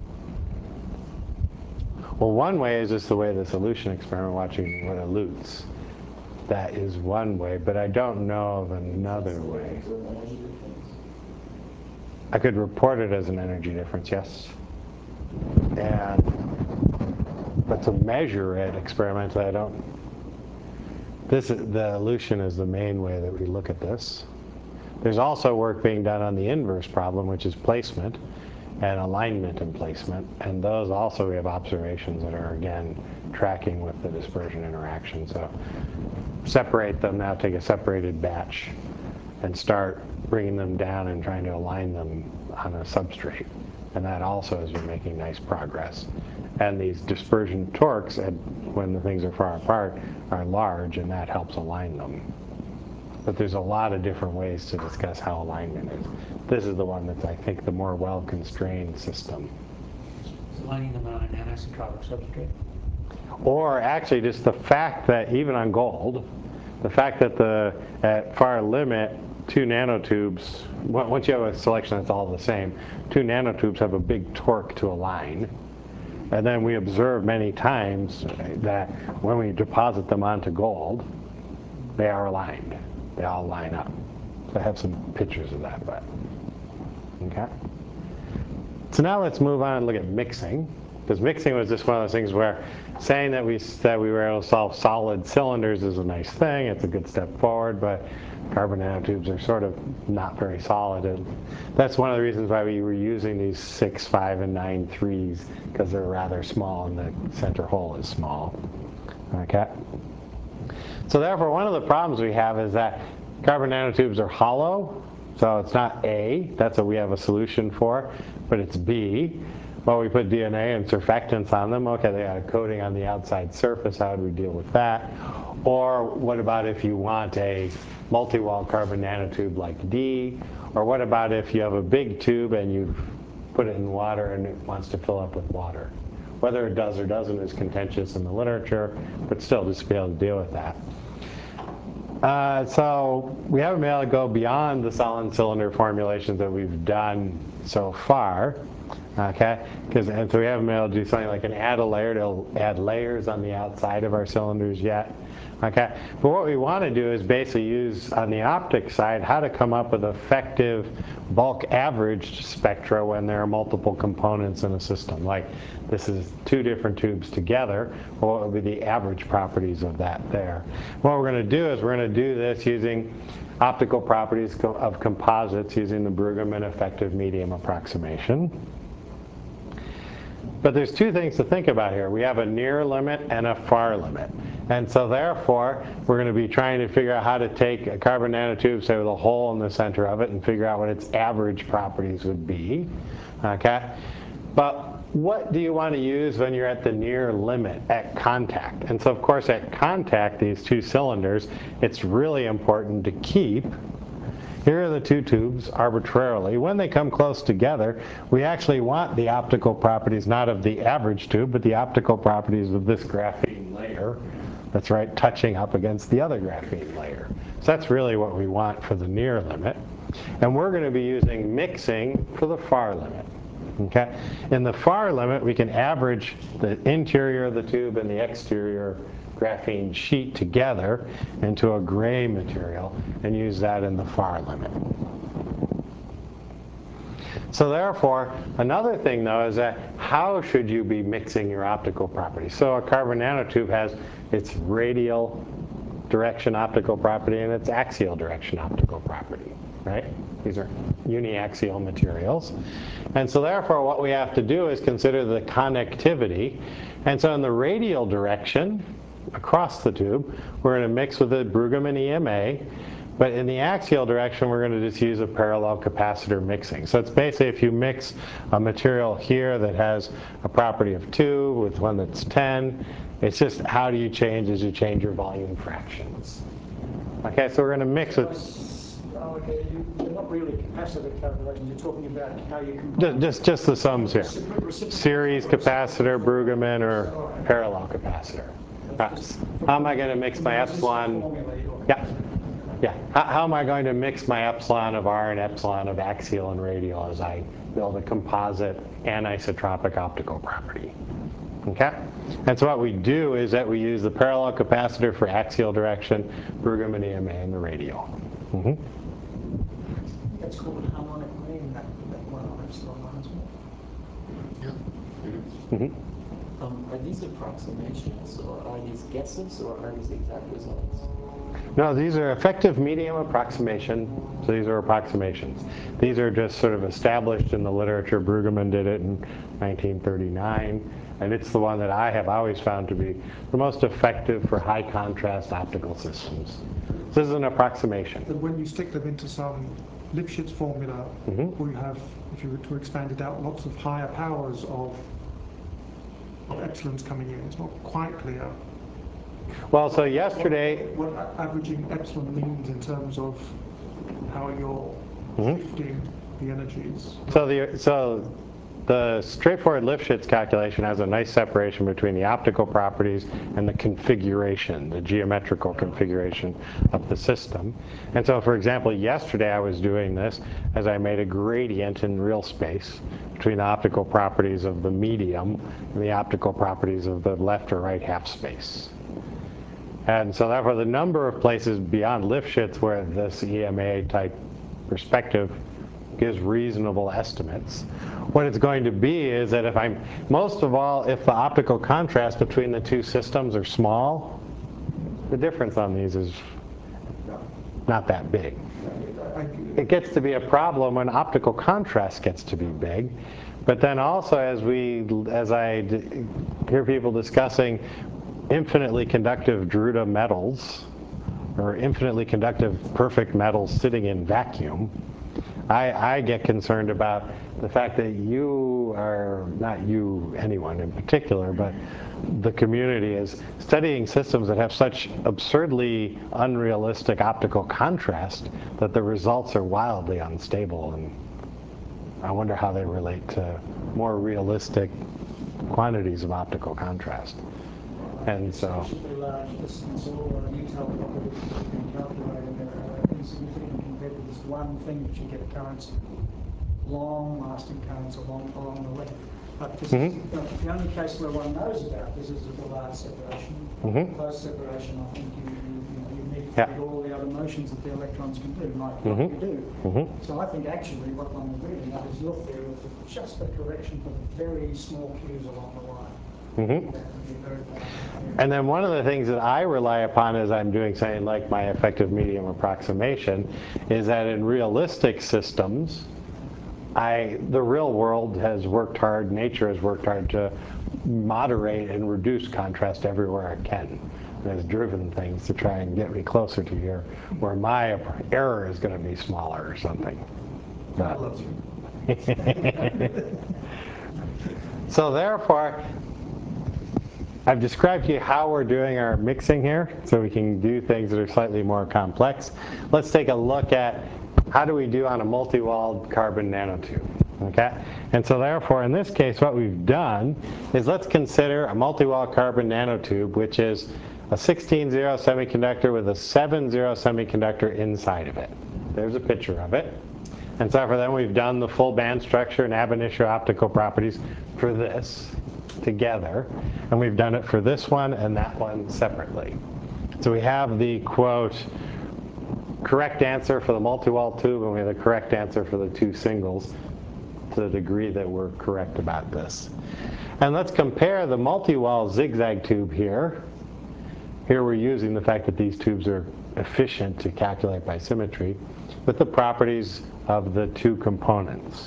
Well, one way is just the way the solution experiment, watching what elutes. That is one way, but I don't know of another way. Is there an energy difference? I could report it as an energy difference, yes. And, but to measure it experimentally, I don't. This is, the elution is the main way that we look at this. There's also work being done on the inverse problem, which is placement and alignment and placement. And those also we have observations that are, again, tracking with the dispersion interaction. So separate them now, take a separated batch and start bringing them down and trying to align them on a substrate. And that also has been making nice progress. And these dispersion torques, at, when the things are far apart, are large, and that helps align them. But there's a lot of different ways to discuss how alignment is. This is the one that's, I think, the more well-constrained system. So lining them on an anisotropic substrate? Or actually just the fact that even on gold, the fact that the at far limit, two nanotubes, once you have a selection that's all the same, two nanotubes have a big torque to align. And then we observe many times that when we deposit them onto gold, they are aligned. They all line up. So I have some pictures of that, but okay. So now let's move on and look at mixing, because mixing was just one of those things where saying that we, that we were able to solve solid cylinders is a nice thing. It's a good step forward, but carbon nanotubes are sort of not very solid. And that's one of the reasons why we were using these six, five, and nine threes, because they're rather small and the center hole is small. Okay? So therefore, one of the problems we have is that carbon nanotubes are hollow. So it's not A, that's what we have a solution for, but it's B. Well, we put D N A and surfactants on them. Okay, they got a coating on the outside surface. How do we deal with that? Or what about if you want a multi-wall carbon nanotube like D? Or what about if you have a big tube and you put it in water and it wants to fill up with water? Whether it does or doesn't is contentious in the literature, but still just to be able to deal with that. Uh, so we haven't been able to go beyond the solid cylinder formulations that we've done so far, okay? Because and so we haven't been able to do something like an add a layer to add layers on the outside of our cylinders yet, okay? But what we want to do is basically use on the optic side how to come up with effective bulk averaged spectra when there are multiple components in a system. Like this is two different tubes together. What would be the average properties of that there? What we're going to do is we're going to do this using optical properties of composites using the Brueggemann effective medium approximation. But there's two things to think about here. We have a near limit and a far limit. And so therefore, we're going to be trying to figure out how to take a carbon nanotube, say with a hole in the center of it, and figure out what its average properties would be. Okay? But what do you want to use when you're at the near limit, at contact? And so of course at contact, these two cylinders, it's really important to keep. Here are the two tubes arbitrarily. When they come close together, we actually want the optical properties not of the average tube, but the optical properties of this graphene layer that's right touching up against the other graphene layer. So that's really what we want for the near limit. And we're going to be using mixing for the far limit. Okay? In the far limit, we can average the interior of the tube and the exterior graphene sheet together into a gray material and use that in the far limit. So therefore, another thing though is that how should you be mixing your optical properties? So a carbon nanotube has its radial direction optical property and its axial direction optical property, right? These are uniaxial materials. And so therefore what we have to do is consider the connectivity. And so in the radial direction, across the tube, we're going to mix with the Brueggemann E M A. But in the axial direction, we're going to just use a parallel capacitor mixing. So it's basically if you mix a material here that has a property of two with one that's ten, it's just how do you change as you change your volume fractions. Okay, so we're going to mix it. Oh, okay, you, you're not really capacitor calculations, you're talking about how you combine. Just, just the sums here. Series capacitor, Brueggemann, or parallel capacitor. Right. How am I going to mix my epsilon? Yeah. Yeah. How, how am I going to mix my epsilon of R and epsilon of axial and radial as I build a composite anisotropic optical property? Okay? And so what we do is that we use the parallel capacitor for axial direction, Brueggemann E M A in the radial. Mm-hmm. That's called a harmonic mean, that, that one on epsilon one as well. Yeah. Mm-hmm. Um, are these approximations, or are these guesses, or are these exact results? No, these are effective medium approximation, so these are approximations. These are just sort of established in the literature. Brueggemann did it in nineteen thirty-nine, and it's the one that I have always found to be the most effective for high contrast optical systems. This is an approximation. But when you stick them into some Lipschitz formula, Mm-hmm. or you have, if you were to expand it out, lots of higher powers of of epsilons coming in, it's not quite clear. Well, so yesterday... What, what averaging epsilon means in terms of how you're Mm-hmm. shifting the energies. So the, so the straightforward Lipschitz calculation has a nice separation between the optical properties and the configuration, the geometrical configuration of the system. And so, for example, yesterday I was doing this as I made a gradient in real space between the optical properties of the medium and the optical properties of the left or right half space. And so therefore the number of places beyond Lipschitz where this E M A type perspective gives reasonable estimates. What it's going to be is that if I'm, most of all, if the optical contrast between the two systems are small, the difference on these is not that big. It gets to be a problem when optical contrast gets to be big. But then also, as we, as I d hear people discussing infinitely conductive Drude metals, or infinitely conductive perfect metals sitting in vacuum, I, I get concerned about the fact that you are, not you, anyone in particular, but the community is studying systems that have such absurdly unrealistic optical contrast that the results are wildly unstable. And I wonder how they relate to more realistic quantities of optical contrast. And so, Sufficiently large distance or detail properties that you can calculate and are insignificant compared to this one thing that you get currents, long-lasting currents along, along the length. But this mm-hmm. is the, the only case where one knows about this is the large separation. Mm-hmm. Close separation, I think you, you, you, know, you need to yeah. get all the other motions that the electrons can do, like mm-hmm. what you do. Mm-hmm. So I think actually what one is reading out is your theory of just the correction for the very small cues along the line. Mm-hmm. And then one of the things that I rely upon as I'm doing something like my effective medium approximation is that in realistic systems, I, the real world has worked hard, nature has worked hard to moderate and reduce contrast everywhere it can. And has driven things to try and get me closer to here, where my error is going to be smaller or something. But so therefore, I've described to you how we're doing our mixing here, so we can do things that are slightly more complex. Let's take a look at how do we do on a multi-walled carbon nanotube, okay? And so therefore, in this case, what we've done is let's consider a multi-walled carbon nanotube, which is a sixteen zero semiconductor with a seven zero semiconductor inside of it. There's a picture of it. And so for them, we've done the full band structure and ab initio optical properties for this together, and we've done it for this one and that one separately. So we have the, quote, correct answer for the multi-wall tube, and we have the correct answer for the two singles to the degree that we're correct about this. And let's compare the multi-wall zigzag tube here. Here we're using the fact that these tubes are efficient to calculate by symmetry with the properties of the two components.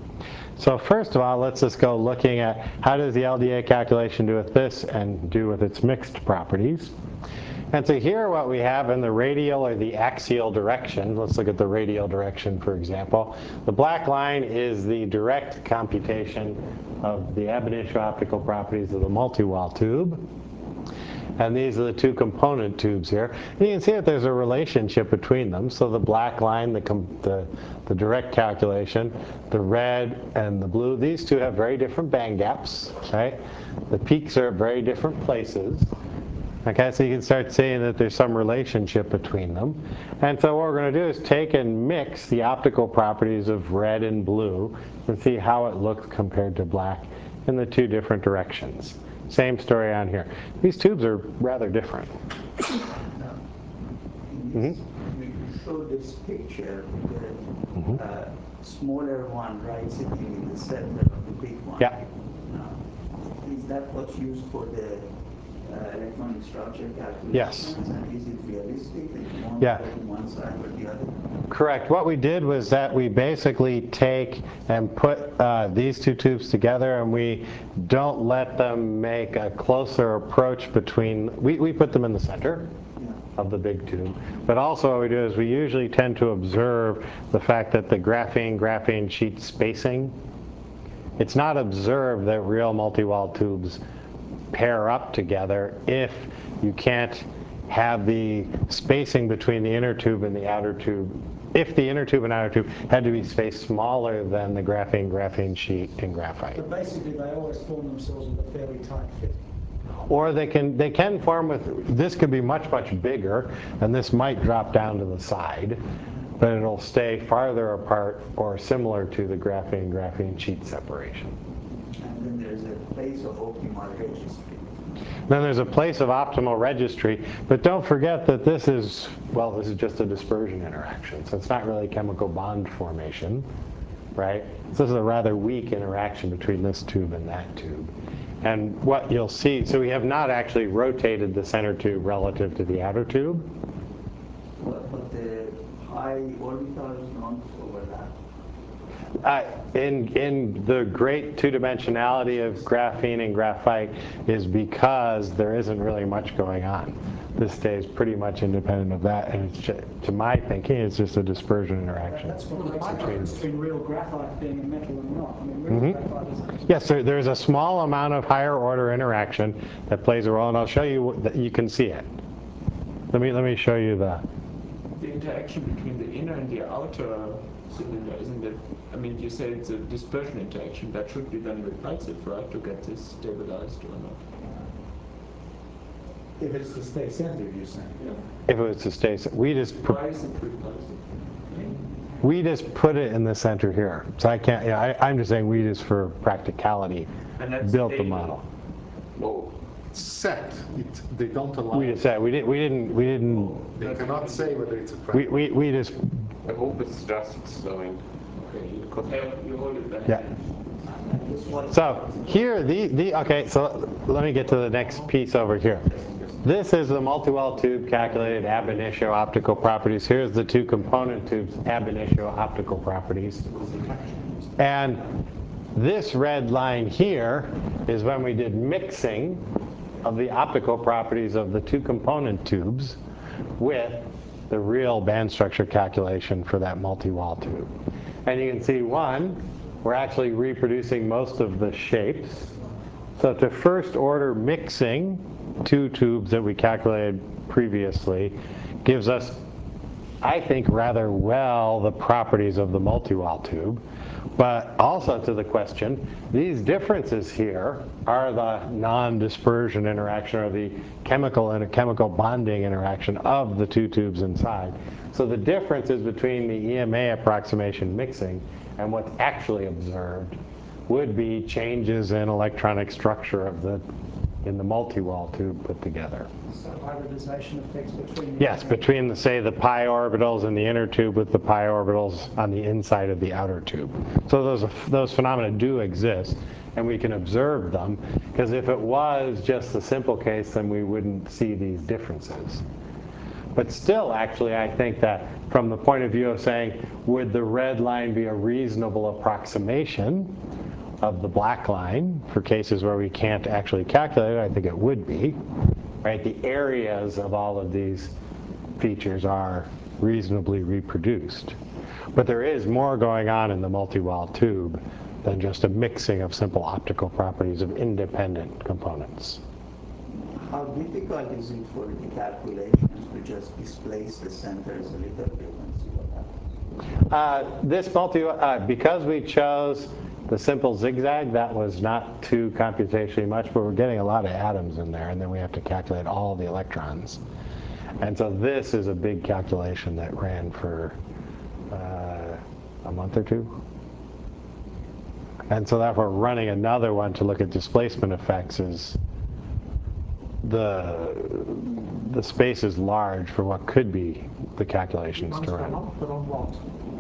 So first of all, let's just go looking at how does the L D A calculation do with this and do with its mixed properties. And so here what we have in the radial or the axial direction, let's look at the radial direction for example. The black line is the direct computation of the ab initio optical properties of the multi-wall tube. And these are the two component tubes here. And you can see that there's a relationship between them. So the black line, the, the, the direct calculation, the red and the blue, these two have very different band gaps, right? The peaks are at very different places. Okay, so you can start seeing that there's some relationship between them. And so what we're going to do is take and mix the optical properties of red and blue and see how it looks compared to black in the two different directions. Same story on here. These tubes are rather different. Now, in this, Mm-hmm. you show this picture, the Mm-hmm. uh, smaller one, right, sitting in the center of the big one. Yeah. Now, is that what's used for the uh, electronic structure calculations? Yes. And is it realistic that you want Yeah. to go to one side or the other? Correct. What we did was that we basically take and put uh, these two tubes together, and we don't let them make a closer approach between, we, we put them in the center Yeah. of the big tube. But also what we do is we usually tend to observe the fact that the graphene-graphene sheet spacing, it's not observed that real multi-wall tubes pair up together if you can't have the spacing between the inner tube and the outer tube, if the inner tube and outer tube had to be spaced smaller than the graphene-graphene sheet in graphite. But basically they always form themselves with a fairly tight fit. Or they can, they can form with, this could be much, much bigger, and this might drop down to the side, but it'll stay farther apart or similar to the graphene-graphene sheet separation. And then there's a place of optimal registry. Then there's a place of optimal registry, but don't forget that this is, well, this is just a dispersion interaction, so it's not really chemical bond formation, right? So this is a rather weak interaction between this tube and that tube. And what you'll see, so we have not actually rotated the center tube relative to the outer tube. But, but the high orbitals don't overlap. Uh, in, in the great two-dimensionality of graphene and graphite is because there isn't really much going on. This stays pretty much independent of that, and it's just, to my thinking, it's just a dispersion interaction. That's what makes the difference between real graphite being a metal and not. I mean, real Mm-hmm. graphite is actually... Yes, there, there's a small amount of higher order interaction that plays a role, and I'll show you that you can see it. Let me, let me show you the... The interaction between the inner and the outer cylinder, isn't it? I mean, you say it's a dispersion interaction. That should be then repulsive, right, to get this stabilized or not? If it's to stay centered, you're saying? Yeah. If it was to stay, we just Why is it repulsive? we just put it in the center here. So I can't. Yeah, I, I'm just saying we just for practicality And that's built the stable. model. Whoa. It's set. It, they don't allow. We just said we didn't. We didn't. We didn't. They cannot say whether it's a We we, we just. I hope it's just slowing. Okay, you could have, you hold it then. Yeah. So here, the the okay. So let me get to the next piece over here. This is the multi-wall tube calculated ab initio optical properties. Here's the two component tubes ab initio optical properties. And this red line here is when we did mixing of the optical properties of the two component tubes with the real band structure calculation for that multi-wall tube. And you can see, one, we're actually reproducing most of the shapes. So to first order mixing two tubes that we calculated previously gives us, I think, rather well the properties of the multi-wall tube. But also to the question, these differences here are the non-dispersion interaction or the chemical and chemical bonding interaction of the two tubes inside. So the differences between the E M A approximation mixing and what's actually observed would be changes in electronic structure of the in the multi-wall tube put together. So hybridization effects between... Yes, between, the, say, the pi orbitals in the inner tube with the pi orbitals on the inside of the outer tube. So those, those phenomena do exist, and we can observe them, because if it was just the simple case, then we wouldn't see these differences. But still, actually, I think that from the point of view of saying, would the red line be a reasonable approximation of the black line for cases where we can't actually calculate it, I think it would be. Right? The areas of all of these features are reasonably reproduced. But there is more going on in the multi-wall tube than just a mixing of simple optical properties of independent components. How difficult is it for the calculations to just displace the centers a little bit and see what happens? Uh, this multi, uh, because we chose the simple zigzag, that was not too computationally much, but we're getting a lot of atoms in there, and then we have to calculate all the electrons. And so this is a big calculation that ran for uh, a month or two. And so therefore running another one to look at displacement effects is, the, the space is large for what could be the calculations to run. But on what?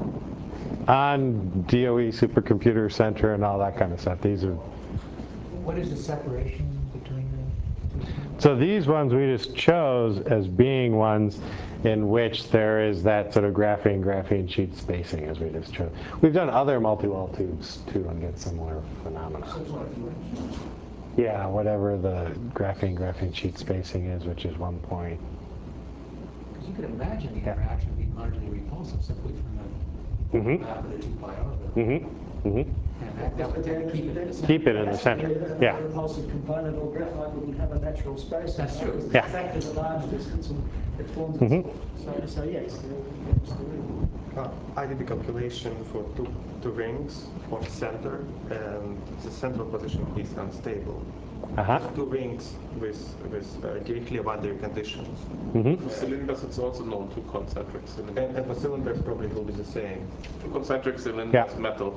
On D O E Supercomputer Center and all that kind of stuff. These are. What is the separation between the two? So these ones we just chose as being ones in which there is that sort of graphene graphene sheet spacing as we just chose. We've done other multi-wall tubes too and get similar phenomena. Yeah, whatever the graphene graphene sheet spacing is, which is one point. Because you could imagine the interaction being largely repulsive simply from the Mm-hmm. lap of the two pi orbital. Mm-hmm. Mm-hmm. And that, that would tend to keep it in the center. Keep it in the center. A Yeah. repulsive component or graphite wouldn't have a natural space. That's true. Because Yeah. the fact is a large distance and it forms Mhm. itself. So, so yes, there- there's the Uh, I did the calculation for two, two rings for the center, and the central position is unstable. Uh-huh. Two rings with with uh, directly boundary conditions, Mm-hmm. For cylinders, it's also known to concentric cylinders. and, and the cylinders probably will be the same. Two concentric cylinders, Yeah. metal.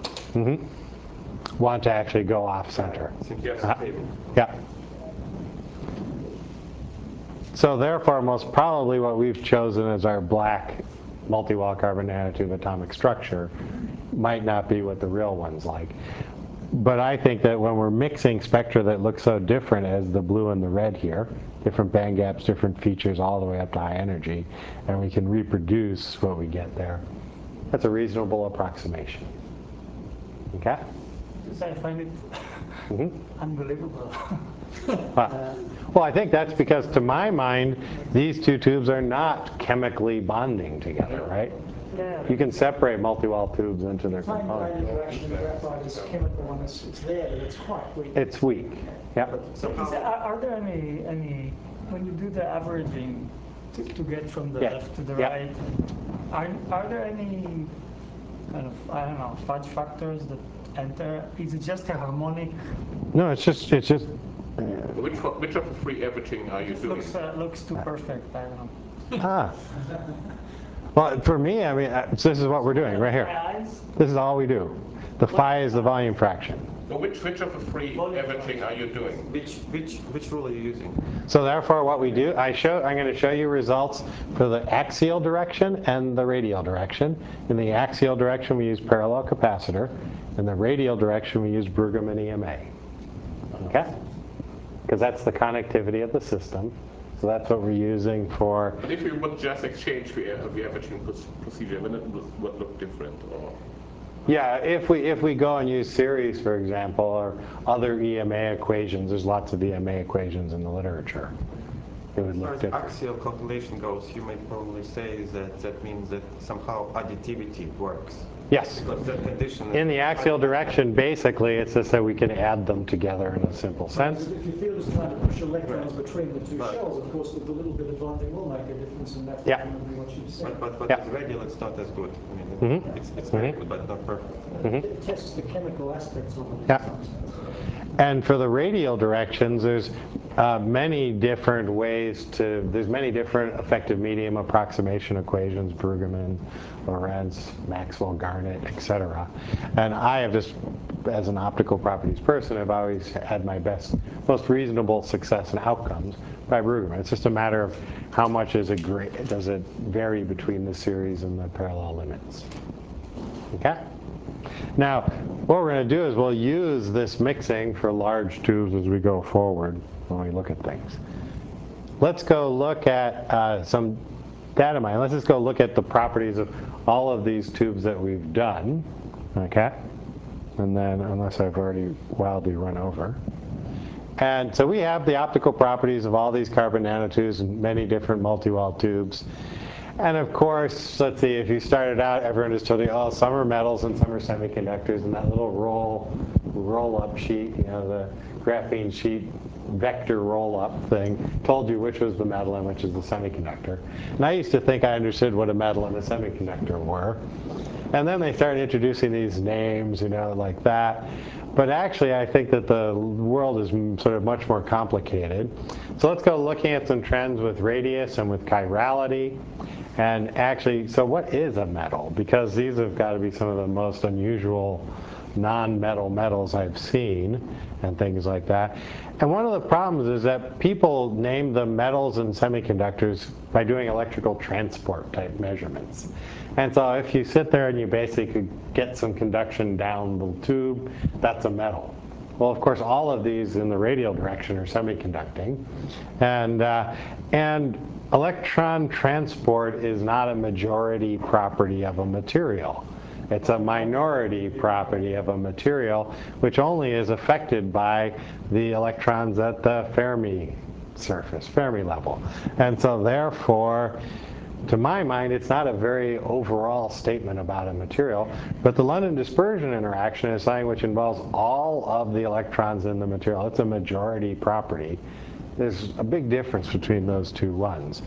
Mm-hmm. Want to actually go off center. Seems Yes. Uh-huh. stable. Yeah. So therefore, most probably what we've chosen as our black multi-wall carbon nanotube atomic structure might not be what the real one's like. But I think that when we're mixing spectra that look so different as the blue and the red here, different band gaps, different features all the way up to high energy, and we can reproduce what we get there, that's a reasonable approximation. Okay? I find it Mm-hmm. unbelievable. Uh, well, I think that's because, to my mind, these two tubes are not chemically bonding together, right? Yeah. You can separate multi-wall tubes into their Find the components. interaction in graphite is chemical and it's, it's there, but it's quite weak. It's weak. Yeah. So is there, are, are there any, any, when you do the averaging to, to get from the Yeah. left to the Yeah. right, are, are there any kind of, I don't know, fudge factors that enter? Is it just a harmonic? No, it's just it's just. Which, one- which of the three averaging are you It doing? looks, uh, looks too perfect, I don't know. Ah. Well, for me, I mean, uh, so this is what we're doing right here. This is all we do. The phi is the volume fraction. So which, which of the three averaging are you doing? Which, which, which rule are you using? So therefore, what we do, I show, I'm going to show you results for the axial direction and the radial direction. In the axial direction, we use parallel capacitor. In the radial direction, we use Brueggemann E M A. Okay? Because that's the connectivity of the system. So that's what we're using for. But if you would just exchange the, uh, the averaging procedure, then it would, would look different, or? Yeah, if we if we go and use series, for example, or other E M A equations, there's lots of E M A equations in the literature. It would As far look as different. axial calculation goes, you may probably say that that means that somehow additivity works. Yes. Because that condition In the axial direction, basically, it's just that we can add them together in a simple sense. If you feel just trying to push electrons between the two Right. shells, of course, with a little bit of bonding will make a difference, and that's Yeah. probably what you said. But, but, but Yeah. as radial, it's not as good. I mean, Mhm. it's, it's very Mhm. good, but not perfect. It tests the chemical aspects of it. Yeah. And for the radial directions, there's uh, many different ways to, there's many different effective medium approximation equations, Brueggemann, Lorentz, Maxwell, Garnett, et cetera. And I have just, as an optical properties person, have always had my best, most reasonable success and outcomes by Brueggemann. It's just a matter of how much is it great, does it vary between the series and the parallel limits. Okay? Now, what we're going to do is we'll use this mixing for large tubes as we go forward when we look at things. Let's go look at uh, some data mining. Let's just go look at the properties of all of these tubes that we've done, okay? And then, unless I've already wildly run over. And so we have the optical properties of all these carbon nanotubes and many different multi-wall tubes. And of course, let's see, if you started out, everyone just told you, oh, some are metals and some are semiconductors, and that little roll, roll-up sheet, you know, the graphene sheet vector roll-up thing, told you which was the metal and which is the semiconductor. And I used to think I understood what a metal and a semiconductor were. And then they started introducing these names, you know, like that. But actually, I think that the world is sort of much more complicated. So let's go looking at some trends with radius and with chirality. And actually, so what is a metal? Because these have got to be some of the most unusual non-metal metals I've seen and things like that. And one of the problems is that people name the metals and semiconductors by doing electrical transport type measurements. And so if you sit there and you basically get some conduction down the tube, that's a metal. Well, of course, all of these in the radial direction are semiconducting. And, uh, and electron transport is not a majority property of a material. It's a minority property of a material, which only is affected by the electrons at the Fermi surface, Fermi level. And so therefore, to my mind, it's not a very overall statement about a material, but the London dispersion interaction is something which involves all of the electrons in the material. It's a majority property. There's a big difference between those two ones.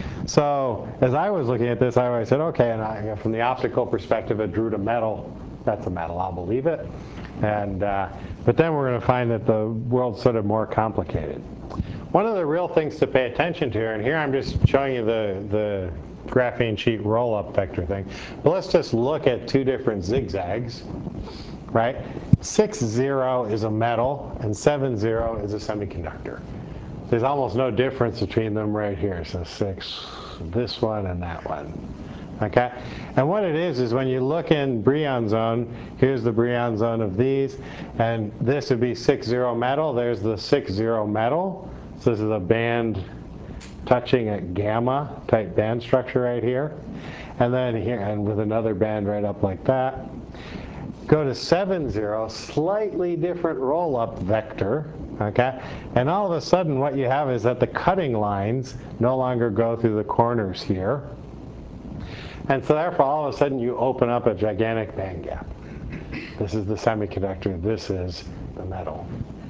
So as I was looking at this, I always said, okay, and I, from the optical perspective, it drew to metal. That's a metal, I'll believe it. And, uh, but then we're going to find that the world's sort of more complicated. One of the real things to pay attention to here, and here I'm just showing you the, the graphene sheet roll-up vector thing, but let's just look at two different zigzags, right? six zero is a metal, and seven zero is a semiconductor. there's almost no difference between them right here. So six, this one and that one. Okay? And what it is, is when you look in Brillouin zone, here's the Brillouin zone of these, and this would be six zero metal. There's the six zero metal. So this is a band touching a gamma type band structure right here. And then here, and with another band right up like that. Go to seven zero, slightly different roll-up vector, okay? And all of a sudden what you have is that the cutting lines no longer go through the corners here. And so therefore, all of a sudden, you open up a gigantic band gap. This is the semiconductor. This is the metal.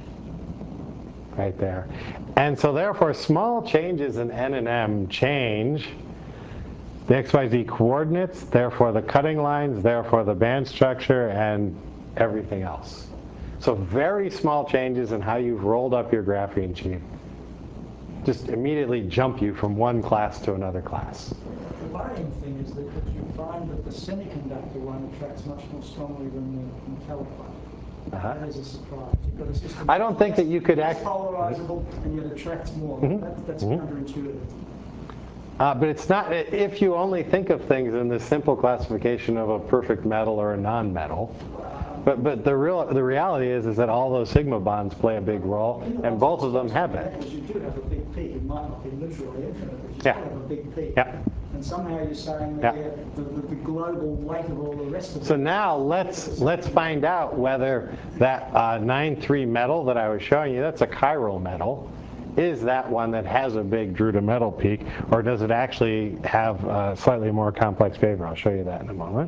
Right there. And so therefore, small changes in N and M change the X Y Z coordinates, therefore the cutting lines, therefore the band structure, and everything else. So very small changes in how you've rolled up your graphene sheet just immediately jump you from one class to another class. The worrying thing is that, that you find that the semiconductor one attracts much more strongly than the metallic one. Uh-huh. That is a surprise. You've got a system I don't think that you could act polarizable, and yet attracts more. Mm-hmm. that, that's mm-hmm. counterintuitive. Uh, but it's not, if you only think of things in this simple classification of a perfect metal or a non-metal. But but the real the reality is is that all those sigma bonds play a big role, and both of them have it. You do have a big peak. It might not be literally infinite, but you yeah. still have a big peak. Yeah. And somehow you're saying that yeah. the, the, the global weight of all the rest of it. So now let's let's find out whether that uh, nine three metal that I was showing you, that's a chiral metal. Is that one that has a big Drude metal peak, or does it actually have a slightly more complex behavior? I'll show you that in a moment.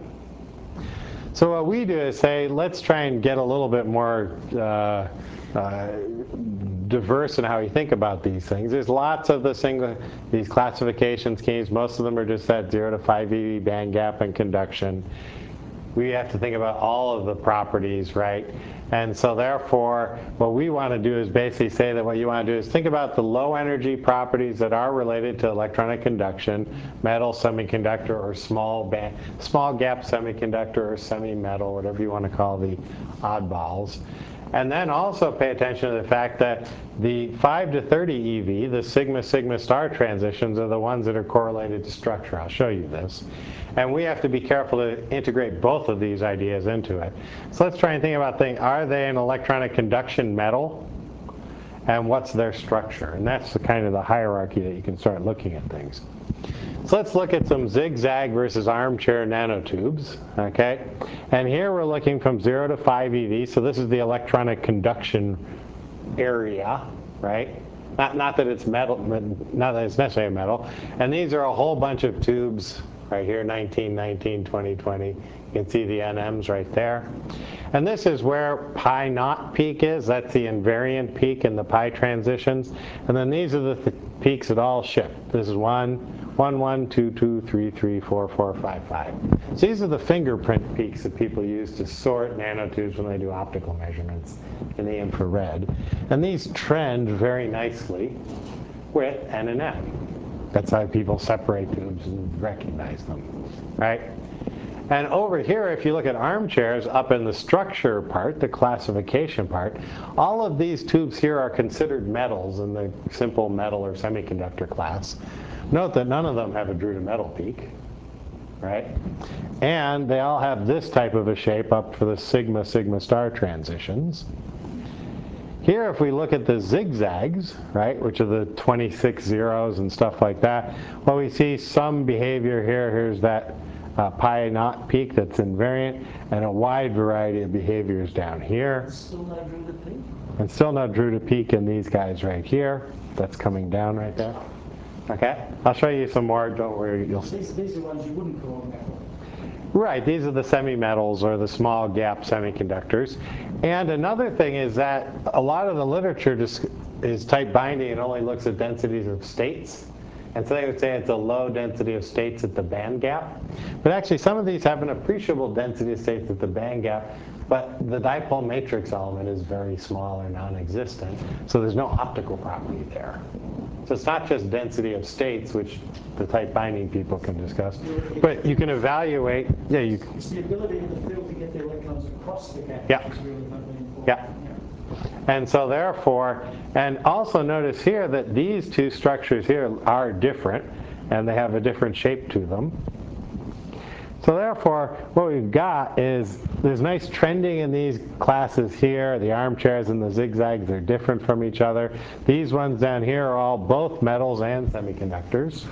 So what we do is say, let's try and get a little bit more uh, uh, diverse in how we think about these things. There's lots of the single, these classification schemes. Most of them are just that zero to five eV band gap and conduction. We have to think about all of the properties, right? And so therefore, what we want to do is basically say that what you want to do is think about the low energy properties that are related to electronic conduction, metal, semiconductor, or small band, small gap semiconductor, or semi-metal, whatever you want to call the oddballs. And then also pay attention to the fact that the five to thirty E V, the sigma sigma star transitions, are the ones that are correlated to structure. I'll show you this. And we have to be careful to integrate both of these ideas into it. So let's try and think about things. Are they an electronic conduction metal? And what's their structure? And that's the kind of the hierarchy that you can start looking at things. So let's look at some zigzag versus armchair nanotubes, okay? And here we're looking from zero to five E V, so this is the electronic conduction area, right? Not, not that it's metal, not that it's necessarily metal. And these are a whole bunch of tubes right here, nineteen, nineteen, twenty, twenty. You can see the N Ms right there. And this is where pi naught peak is. That's the invariant peak in the pi transitions. And then these are the th peaks that all shift. This is one, one, one, two, two, three, three, four, four, five, five. So these are the fingerprint peaks that people use to sort nanotubes when they do optical measurements in the infrared. And these trend very nicely with N and M. That's how people separate tubes and recognize them, right? And over here, if you look at armchairs, up in the structure part, the classification part, all of these tubes here are considered metals in the simple metal or semiconductor class. Note that none of them have a Drude metal peak, right? And they all have this type of a shape up for the sigma sigma star transitions. Here, if we look at the zigzags, right, which are the twenty-six zeros and stuff like that, well, we see some behavior here. Here's that uh, pi naught peak that's invariant, and a wide variety of behaviors down here. Still no Drude peak? And still no Drude peak in these guys right here. That's coming down right there. Okay, I'll show you some more. Don't worry, you'll see. These, these are ones you wouldn't call metal. Right, these are the semi-metals or the small gap semiconductors. And another thing is that a lot of the literature just is tight binding and only looks at densities of states. And so they would say it's a low density of states at the band gap. But actually some of these have an appreciable density of states at the band gap, but the dipole matrix element is very small or non-existent, so there's no optical property there. So it's not just density of states, which the tight binding people can discuss, but you can evaluate, yeah, you It's the ability of the field to get the electrons across the gap, yeah. which is really important. Yeah. And so therefore, and also notice here that these two structures here are different, and they have a different shape to them. So therefore, what we've got is there's nice trending in these classes here. The armchairs and the zigzags are different from each other. These ones down here are all both metals and semiconductors.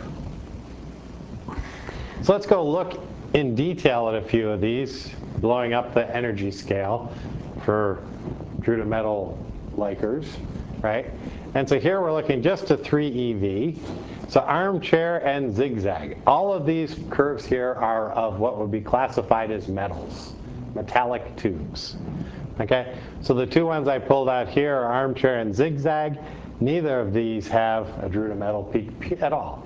So let's go look in detail at a few of these, blowing up the energy scale for Drude metal likers, right? And so here we're looking just to three E V. So armchair and zigzag. All of these curves here are of what would be classified as metals, metallic tubes. Okay, so the two ones I pulled out here are armchair and zigzag. Neither of these have a Drude metal peak at all.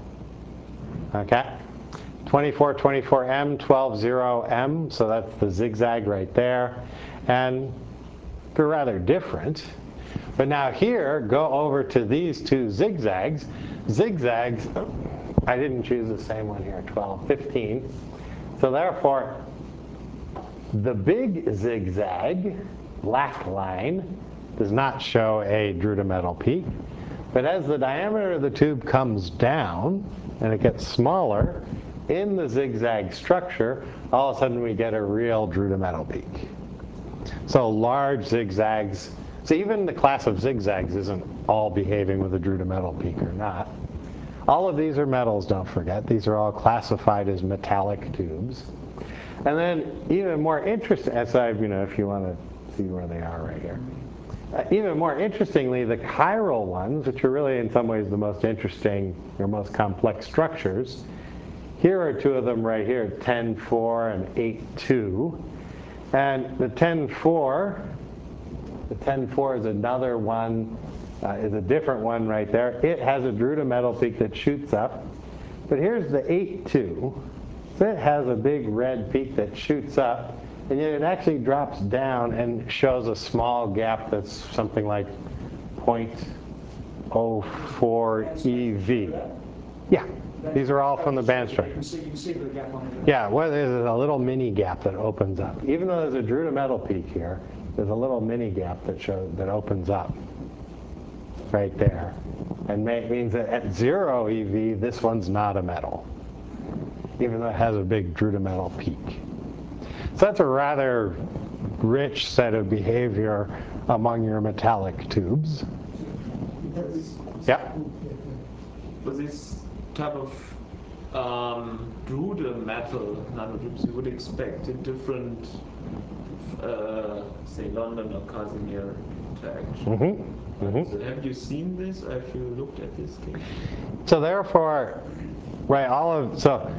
Okay, twenty-four twenty-four M, twelve zero M, so that's the zigzag right there. And they're rather different. But now here, go over to these two zigzags. Zigzags, I didn't choose the same one here, twelve, fifteen. So therefore, the big zigzag, black line, does not show a Drude metal peak. But as the diameter of the tube comes down, and it gets smaller, in the zigzag structure, all of a sudden we get a real Drude metal peak. So large zigzags. So even the class of zigzags isn't all behaving with a Drude metal peak or not. All of these are metals, don't forget. These are all classified as metallic tubes. And then even more interesting, as I, you know, if you want to see where they are right here. Uh, even more interestingly, the chiral ones, which are really in some ways the most interesting or most complex structures, here are two of them right here, ten four and eight two. And the ten four, the ten four is another one, uh, is a different one right there. It has a Drude metal peak that shoots up. But here's the eight two. So it has a big red peak that shoots up, and yet it actually drops down and shows a small gap that's something like zero point zero four E V. Yeah, these are all from the band structure. You can see, you can see the gap on it. Yeah, well, there's a little mini gap that opens up. Even though there's a Drude metal peak here, there's a little mini gap that shows that opens up right there, and may, means that at zero E V, this one's not a metal, even though it has a big Drude metal peak. So that's a rather rich set of behavior among your metallic tubes. Yeah. For this type of um, Drude metal nanotubes, you would expect a different, uh, say, London or Casimir interaction. Mm-hmm. Mm-hmm. So have you seen this? Have you looked at this case? So therefore, right, all of, so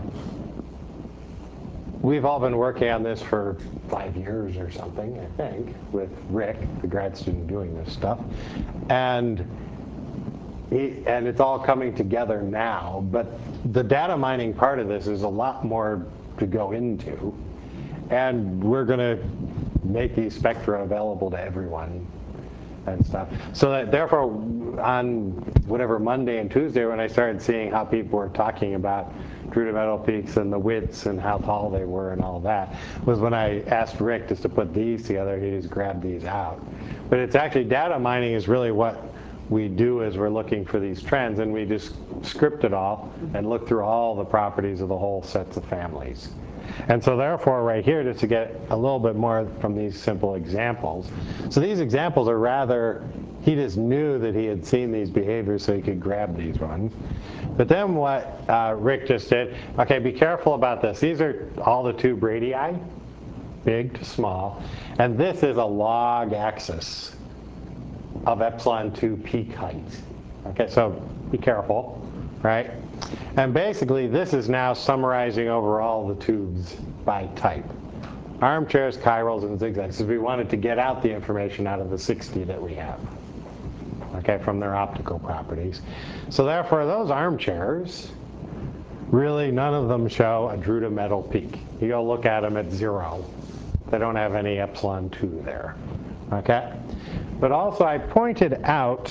we've all been working on this for five years or something, I think, with Rick, the grad student doing this stuff. And he, and it's all coming together now, but the data mining part of this is a lot more to go into. And we're going to make these spectra available to everyone and stuff. So that therefore, on whatever Monday and Tuesday, when I started seeing how people were talking about Drude metal peaks and the widths and how tall they were and all that, was when I asked Rick just to put these together. He just grabbed these out. But it's actually, data mining is really what we do as we're looking for these trends, and we just script it all and look through all the properties of the whole sets of families. And so therefore right here, just to get a little bit more from these simple examples. So these examples are rather, he just knew that he had seen these behaviors so he could grab these ones. But then what uh, Rick just did, okay, be careful about this. These are all the tube radii, big to small. And this is a log axis of epsilon two peak height. Okay, so be careful, right? And basically, this is now summarizing over all the tubes by type. Armchairs, chirals, and zigzags, because we wanted to get out the information out of the sixty that we have, okay, from their optical properties. So therefore, those armchairs, really none of them show a Drude metal peak. You go look at them at zero. They don't have any epsilon two there, okay? But also I pointed out,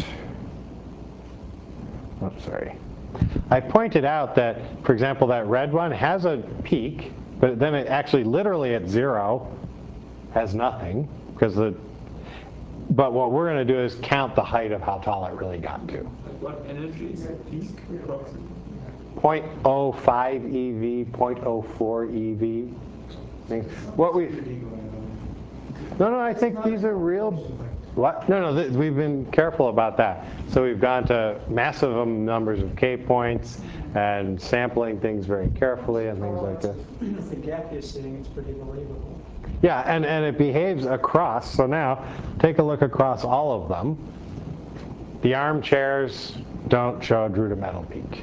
oh, sorry. I pointed out that, for example, that red one has a peak, but then it actually literally at zero has nothing, because the, but what we're going to do is count the height of how tall it really got to. Like what energy is at peak approximately? zero point zero five E V, zero point zero four E V. What we? No, no, I think these are real. What? No, no, th we've been careful about that. So we've gone to massive numbers of K points and sampling things very carefully and things like this. The gap you're seeing, it's pretty believable. Yeah, and, and it behaves across. So now take a look across all of them. The armchairs don't show a Drude metal peak.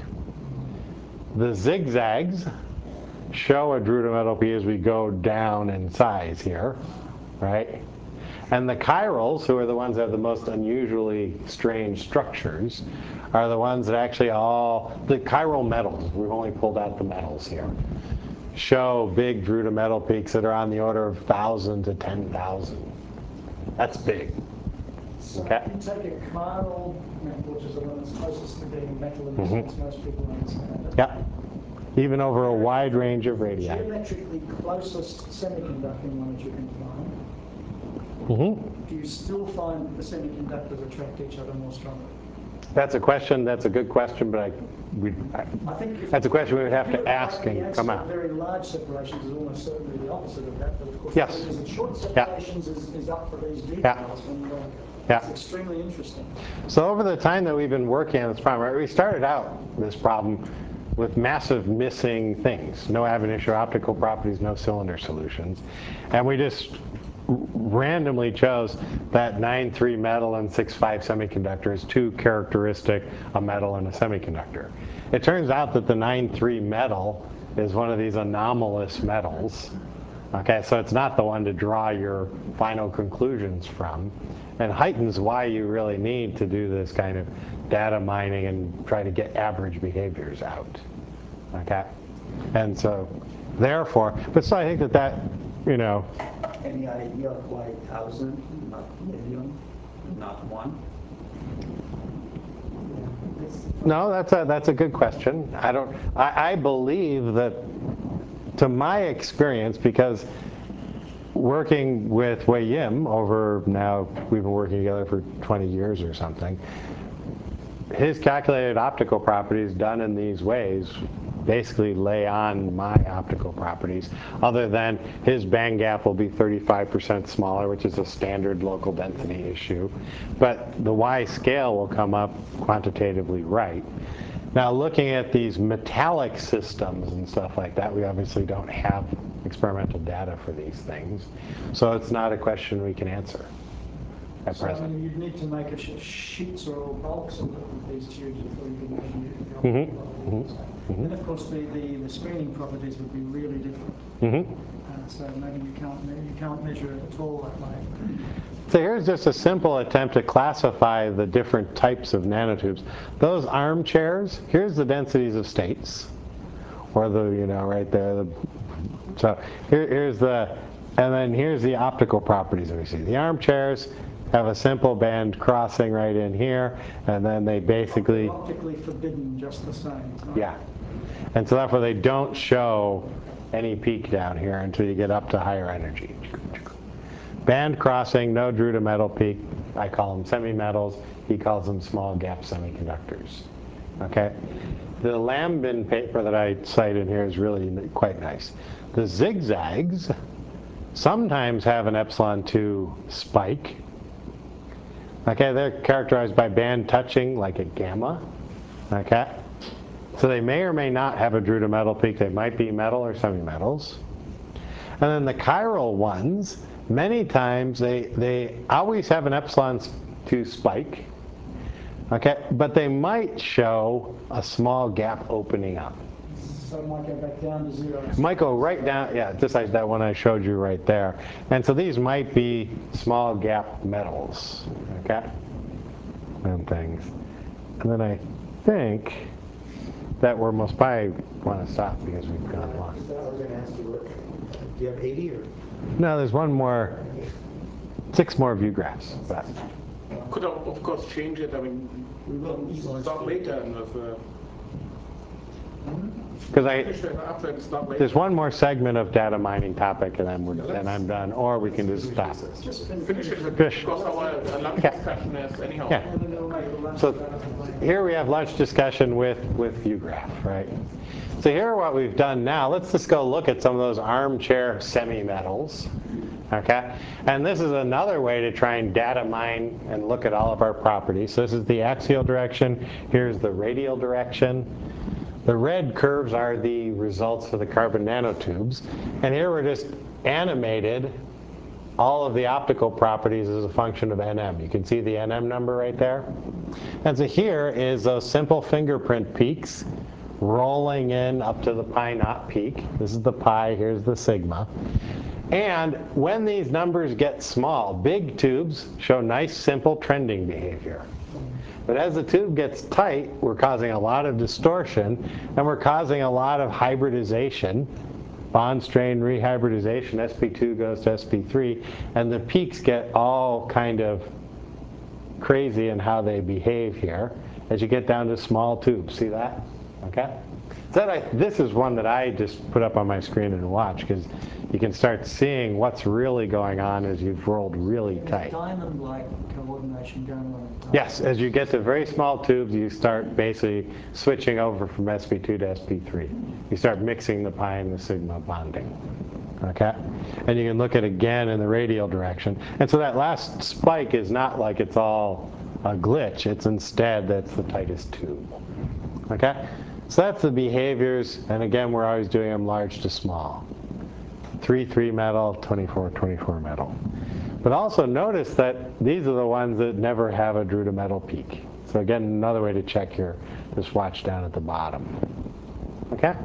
The zigzags show a Drude metal peak as we go down in size here, right? And the chirals, who are the ones that have the most unusually strange structures, are the ones that actually all, the chiral metals, we've only pulled out the metals here, show big Drude metal peaks that are on the order of one thousand to ten thousand. That's big. So Okay. if you take a chiral metal, which is the one that's closest to being metal in the Mm-hmm. sense most people understand it. Yeah. Even over a wide range of radii. Geometrically closest semiconducting one that you can find. Mm-hmm. Do you still find that the semiconductors attract each other more strongly? That's a question. That's a good question, but I, we, I, I think if that's a question we would have if you to look at ask the and answer come of out. Very large separations is almost certainly the opposite of that, but of course, Yes. the short Yeah. separations is, is up for these details, Yeah. and uh, Yeah. it's extremely interesting. So over the time that we've been working on this problem, right, we started out this problem with massive missing things. No ab initio optical properties, no cylinder solutions. And we just randomly chose that nine three metal and six five semiconductor as too characteristic a metal and a semiconductor. It turns out that the nine three metal is one of these anomalous metals. Okay, so it's not the one to draw your final conclusions from, and heightens why you really need to do this kind of data mining and try to get average behaviors out. Okay, and so therefore, but so I think that that, you know. Any idea of why thousand, not million, not one? No, that's a that's a good question. I don't. I, I believe that, to my experience, because working with Wei Yim over now, we've been working together for twenty years or something. His calculated optical properties done in these ways basically lay on my optical properties, other than his band gap will be thirty-five percent smaller, which is a standard local density issue. But the Y scale will come up quantitatively right. Now, looking at these metallic systems and stuff like that, we obviously don't have experimental data for these things. So it's not a question we can answer at So I present. mean, you'd need to make a sh sheets or bulks of these tubes before you can measure the Mm-hmm. optical levels. And of course, the, the, the screening properties would be really different. Mm-hmm. Uh, so maybe you can't, maybe you can't measure it at all that way. So here's just a simple attempt to classify the different types of nanotubes. Those armchairs, here's the densities of states, or the, you know, right there. The, so here, here's the, and then here's the optical properties that we see. The armchairs have a simple band crossing right in here, and then they basically... They're optically forbidden just the same. Right? Yeah. And so therefore they don't show any peak down here until you get up to higher energy. Band crossing, no Drude metal peak. I call them semi-metals. He calls them small gap semiconductors. Okay? The Lambin paper that I cite in here is really quite nice. The zigzags sometimes have an epsilon two spike. Okay, they're characterized by band touching like a gamma. Okay? So they may or may not have a Drude metal peak. They might be metal or semi-metals. And then the chiral ones, many times they, they always have an epsilon two spike. Okay, but they might show a small gap opening up. So it might go back down to zero. It might go right down, yeah, just like that one I showed you right there. And so these might be small gap metals, okay, and things. And then I think that we're most probably want to stop because we've gone long. I was going to ask you, what, do you have eighty or? No, there's one more, six more view graphs. But. Could of, of course change it. I mean, we will start later and with, uh, Because I, Finish it after it's done later. there's one more segment of data mining topic, and then, we're, then I'm done, or we can just stop. Just Finish it. Fish. Because our uh, lunch Okay. discussion is anyhow. Yeah. And then they'll make a lunch So out of it. here we have lunch discussion with, with UGraph, right? So here are what we've done now. Let's just go look at some of those armchair semi-metals, okay? And this is another way to try and data mine and look at all of our properties. So this is the axial direction. Here's the radial direction. The red curves are the results for the carbon nanotubes. And here we're just animated all of the optical properties as a function of N M. You can see the N M number right there. And so here is those simple fingerprint peaks rolling in up to the pi naught peak. This is the pi, here's the sigma. And when these numbers get small, big tubes show nice simple trending behavior. But as the tube gets tight, we're causing a lot of distortion, and we're causing a lot of hybridization, bond strain rehybridization. S p two goes to S p three, and the peaks get all kind of crazy in how they behave here as you get down to small tubes. See that? Okay? So that I, this is one that I just put up on my screen and watch, because you can start seeing what's really going on as you've rolled really tight. Diamond-like coordination going on. Yes, as you get to very small tubes, you start basically switching over from S p two to S p three. You start mixing the pi and the sigma bonding. Okay? And you can look at it again in the radial direction. And so that last spike is not like it's all a glitch. It's instead that's the tightest tube. Okay? So that's the behaviors. And again, we're always doing them large to small. three three metal, twenty-four twenty-four metal. But also notice that these are the ones that never have a Drude metal peak. So again, another way to check here, just watch down at the bottom. Okay?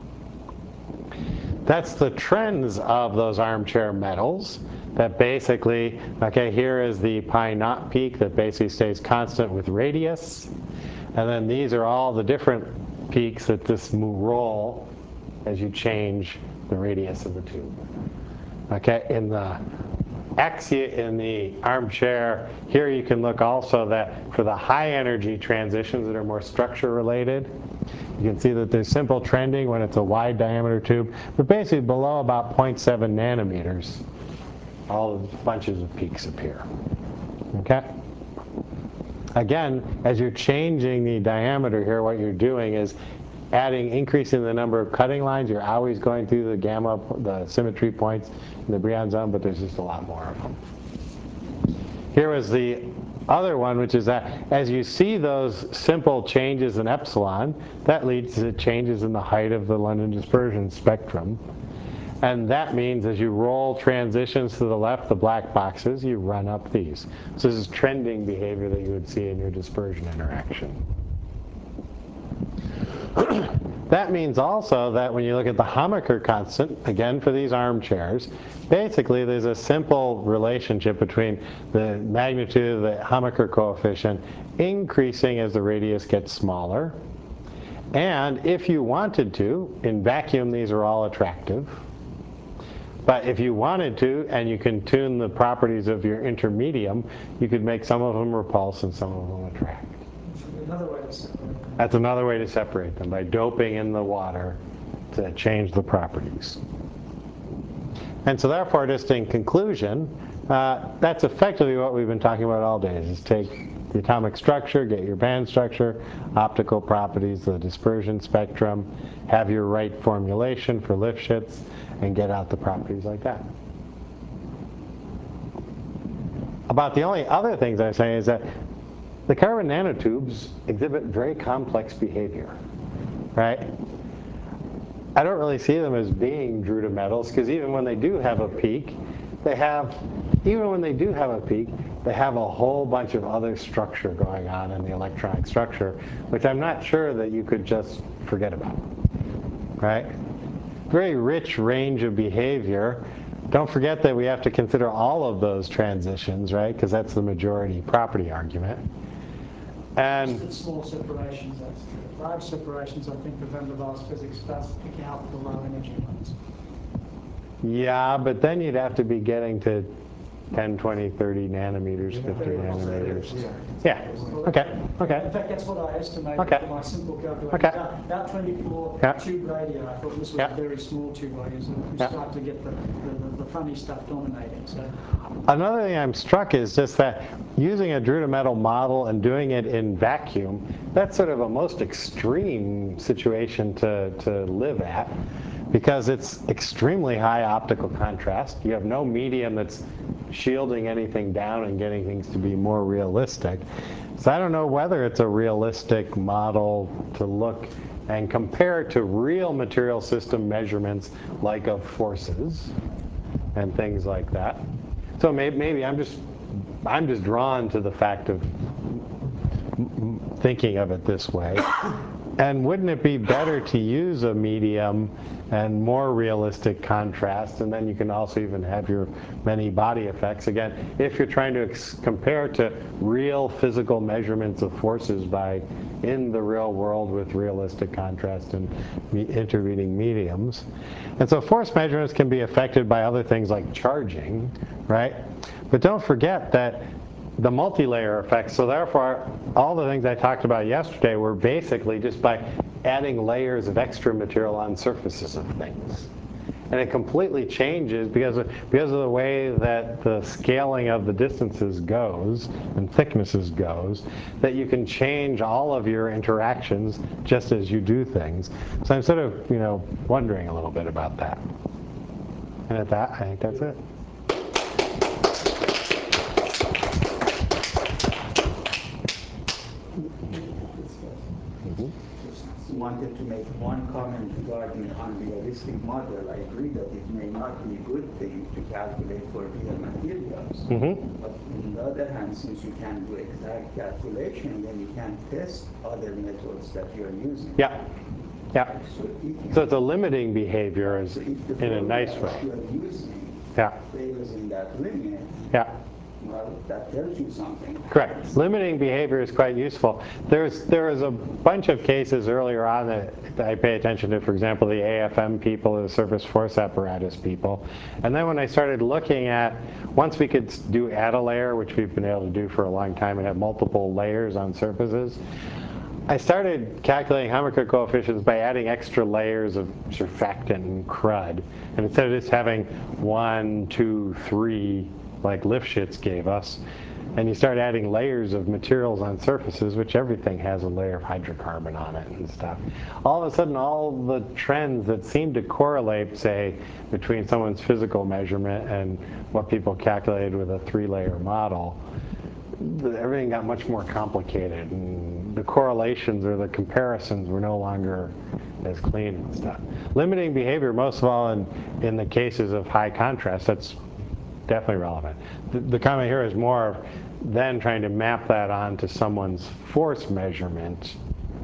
That's the trends of those armchair metals that basically, okay, here is the pi naught peak that basically stays constant with radius. And then these are all the different peaks that this roll as you change the radius of the tube. Okay, in the axia, in the armchair, here you can look also that for the high energy transitions that are more structure related, you can see that there's simple trending when it's a wide diameter tube, but basically below about zero point seven nanometers, all bunches of peaks appear. Okay? Again, as you're changing the diameter here, what you're doing is adding, increasing the number of cutting lines. You're always going through the gamma, the symmetry points in the Brillouin zone, but there's just a lot more of them. Here was the other one, which is that as you see those simple changes in epsilon, that leads to changes in the height of the London dispersion spectrum. And that means as you roll transitions to the left, the black boxes, you run up these. So this is trending behavior that you would see in your dispersion interaction. That means also that when you look at the Hamaker constant, again for these armchairs, basically there's a simple relationship between the magnitude of the Hamaker coefficient increasing as the radius gets smaller. And if you wanted to, in vacuum these are all attractive. But if you wanted to, and you can tune the properties of your intermedium, you could make some of them repulse and some of them attract. Another way to separate them. That's another way to separate them, by doping in the water to change the properties. And so therefore, just in conclusion, uh, that's effectively what we've been talking about all day, is take the atomic structure, get your band structure, optical properties, the dispersion spectrum, have your right formulation for Lifshitz, and get out the properties like that. About the only other things I say is that the carbon nanotubes exhibit very complex behavior, right? I don't really see them as being Drude metals, because even when they do have a peak, they have, even when they do have a peak, they have a whole bunch of other structure going on in the electronic structure, which I'm not sure that you could just forget about, right? Very rich range of behavior. Don't forget that we have to consider all of those transitions, right? Because that's the majority property argument. And Just at small separations, that's true. Large separations, I think the van der Waals physics starts picking out the low energy ones. yeah, but then you'd have to be getting to ten, twenty, thirty nanometers, fifty nanometers. Yeah, Okay, okay. In fact, that's what I estimated Okay. for my simple calculation. Okay. About, about twenty-four Yeah. tube radii. I thought this was Yeah. a very small tube radius, and we Yeah. start to get the, the, the funny stuff dominating. So. Another thing I'm struck is just that using a Drude metal model and doing it in vacuum, that's sort of a most extreme situation to, to live at, because it's extremely high optical contrast. You have no medium that's shielding anything down and getting things to be more realistic. So I don't know whether it's a realistic model to look and compare it to real material system measurements like of forces and things like that. So maybe, maybe I'm just I'm just drawn to the fact of thinking of it this way. And wouldn't it be better to use a medium and more realistic contrast, and then you can also even have your many body effects, again, if you're trying to ex compare to real physical measurements of forces by in the real world with realistic contrast and me intervening mediums. And so force measurements can be affected by other things like charging, right? But don't forget that the multi-layer effects, so therefore all the things I talked about yesterday were basically just by adding layers of extra material on surfaces of things. And it completely changes because of, because of the way that the scaling of the distances goes and thicknesses goes, that you can change all of your interactions just as you do things. So I'm sort of, you know, wondering a little bit about that. And at that, I think that's it. Wanted to make one comment regarding unrealistic model. I agree that it may not be a good thing to calculate for real materials. Mm-hmm. But on the other hand, since you can do exact calculation, then you can test other methods that you are using. Yeah. Yeah. So, so it's a limiting behavior is so if the in a nice way. you are using yeah. fails in that limit, yeah. well, that tells you something. Correct. Limiting behavior is quite useful. There's there is a bunch of cases earlier on that I pay attention to, for example, the A F M people, the surface force apparatus people. And then when I started looking at, once we could do add a layer, which we've been able to do for a long time and have multiple layers on surfaces, I started calculating Hamakura coefficients by adding extra layers of surfactant and crud. And instead of just having one, two, three, like Lifshitz gave us, and you start adding layers of materials on surfaces, which everything has a layer of hydrocarbon on it and stuff. All of a sudden, all the trends that seem to correlate, say, between someone's physical measurement and what people calculated with a three-layer model, everything got much more complicated, and the correlations or the comparisons were no longer as clean and stuff. Limiting behavior, most of all in, in the cases of high contrast, that's definitely relevant. The, the comment here is more of then trying to map that onto someone's force measurement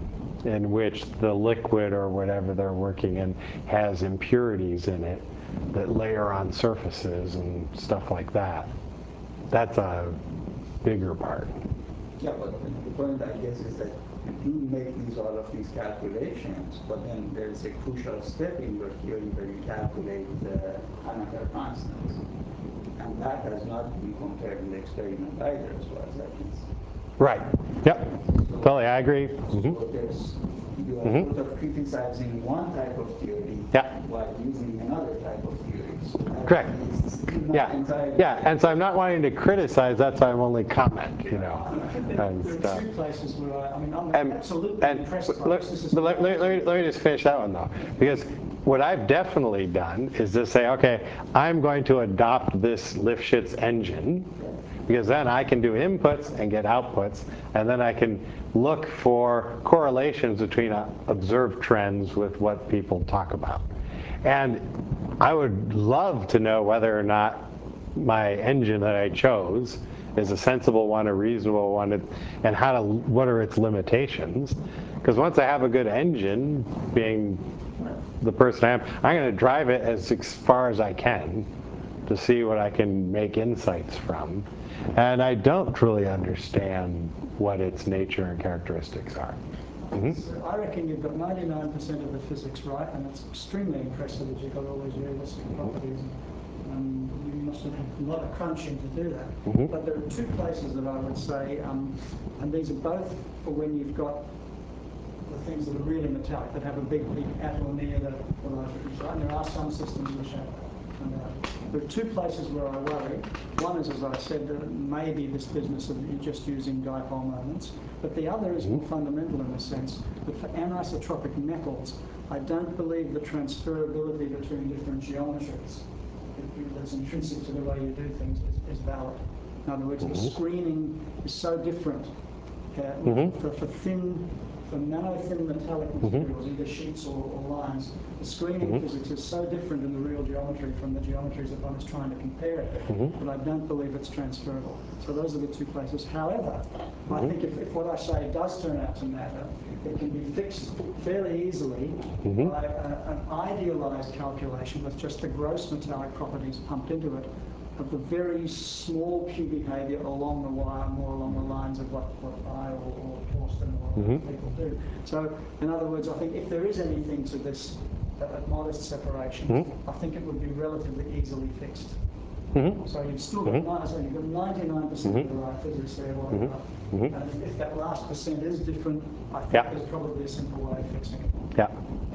in which the liquid or whatever they're working in has impurities in it that layer on surfaces and stuff like that. That's a bigger part. Yeah, but the point, I guess, is that you do make these all of these calculations, but then there's a crucial step in your theory where you calculate the Hamakura constants. And that has not been compared in the experiment either, as far as I can see. Right. Yep. So, totally, I agree. Mm-hmm. So there's, you are Mm-hmm. sort of criticizing one type of theory yeah. while using another type of theory. So correct. Yeah. Entirely yeah. And so I'm not wanting to criticize. That's why I'm only comment. You know. I think there, and there stuff. are two places where I, I mean, I'm And, absolutely and impressed by let, this. This is but let, let, let, me, let me just finish that one though, because what I've definitely done is to say, okay, I'm going to adopt this Lifshitz engine, because then I can do inputs and get outputs, and then I can look for correlations between uh, observed trends with what people talk about. And I would love to know whether or not my engine that I chose is a sensible one, a reasonable one, and how to, what are its limitations. Because once I have a good engine, being the person I am, I'm going to drive it as far as I can to see what I can make insights from. And I don't truly understand what its nature and characteristics are. Mm-hmm. So I reckon you've got ninety-nine percent of the physics right, and it's extremely impressive that you've got all these realistic properties. Um, you, must have been a lot of crunching to do that. Mm-hmm. But there are two places that I would say, um, and these are both for when you've got the things that are really metallic, that have a big peak at or near the, the low frequency. Right? And there are some systems which have that. And, uh, there are two places where I worry. One is, as I said, that maybe this business of you just using dipole moments. But the other is more fundamental in the sense that for anisotropic metals, I don't believe the transferability between different geometries that's intrinsic to the way you do things is, is valid. In other words, the screening is so different uh, Mm-hmm. for, for thin, for nano-thin metallic materials, either sheets or, or lines. The screening Mm-hmm. physics is so different in the real geometry from the geometries that one is trying to compare it, Mm-hmm. but I don't believe it's transferable. So those are the two places. However, I Mm-hmm. think if, if what I say does turn out to matter, it can be fixed fairly easily Mm-hmm. by a, an idealized calculation with just the gross metallic properties pumped into it of the very small Q behavior along the wire, more along the lines of what, what I or, or Austin or Mm-hmm. people do. So, in other words, I think if there is anything to this uh, modest separation, Mm-hmm. I think it would be relatively easily fixed. Mm-hmm. So you've still got, Mm-hmm. nine- so you've got ninety-nine percent of the Mm-hmm. right physics there, whatever. Mhm. And if, if that last percent is different, I think Yeah. there's probably a simple way of fixing it. Yeah.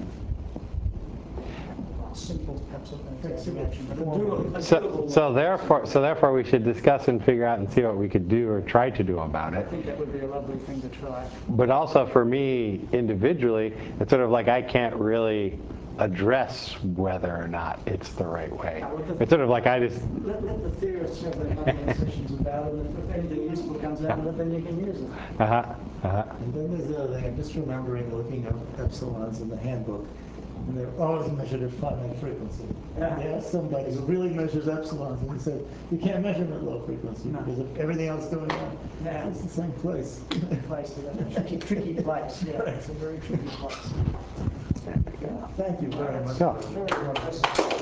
Simple, perhaps, an exaggeration, but a doable, a So, doable so way. therefore, so therefore, we should discuss and figure out and see what we could do or try to do about I it. think that would be a lovely thing to try. But also for me individually, it's sort of like I can't really address whether or not it's the right way. It's sort of like I just. Let, let the theorists have their number sessions about it, and if anything useful comes out of it, then you can use it. Uh huh. Uh huh. And then there's the other thing, I'm just remembering looking up epsilons in the handbook, and they're always measured at finite frequency. Yeah. They asked somebody who really measures epsilons, and he said, you can't measure them at low frequency No. because of everything else going on. Yeah. It's the same place. Place, a tricky, tricky place. Yeah, it's a very tricky place. Thank you very much. So. Very well.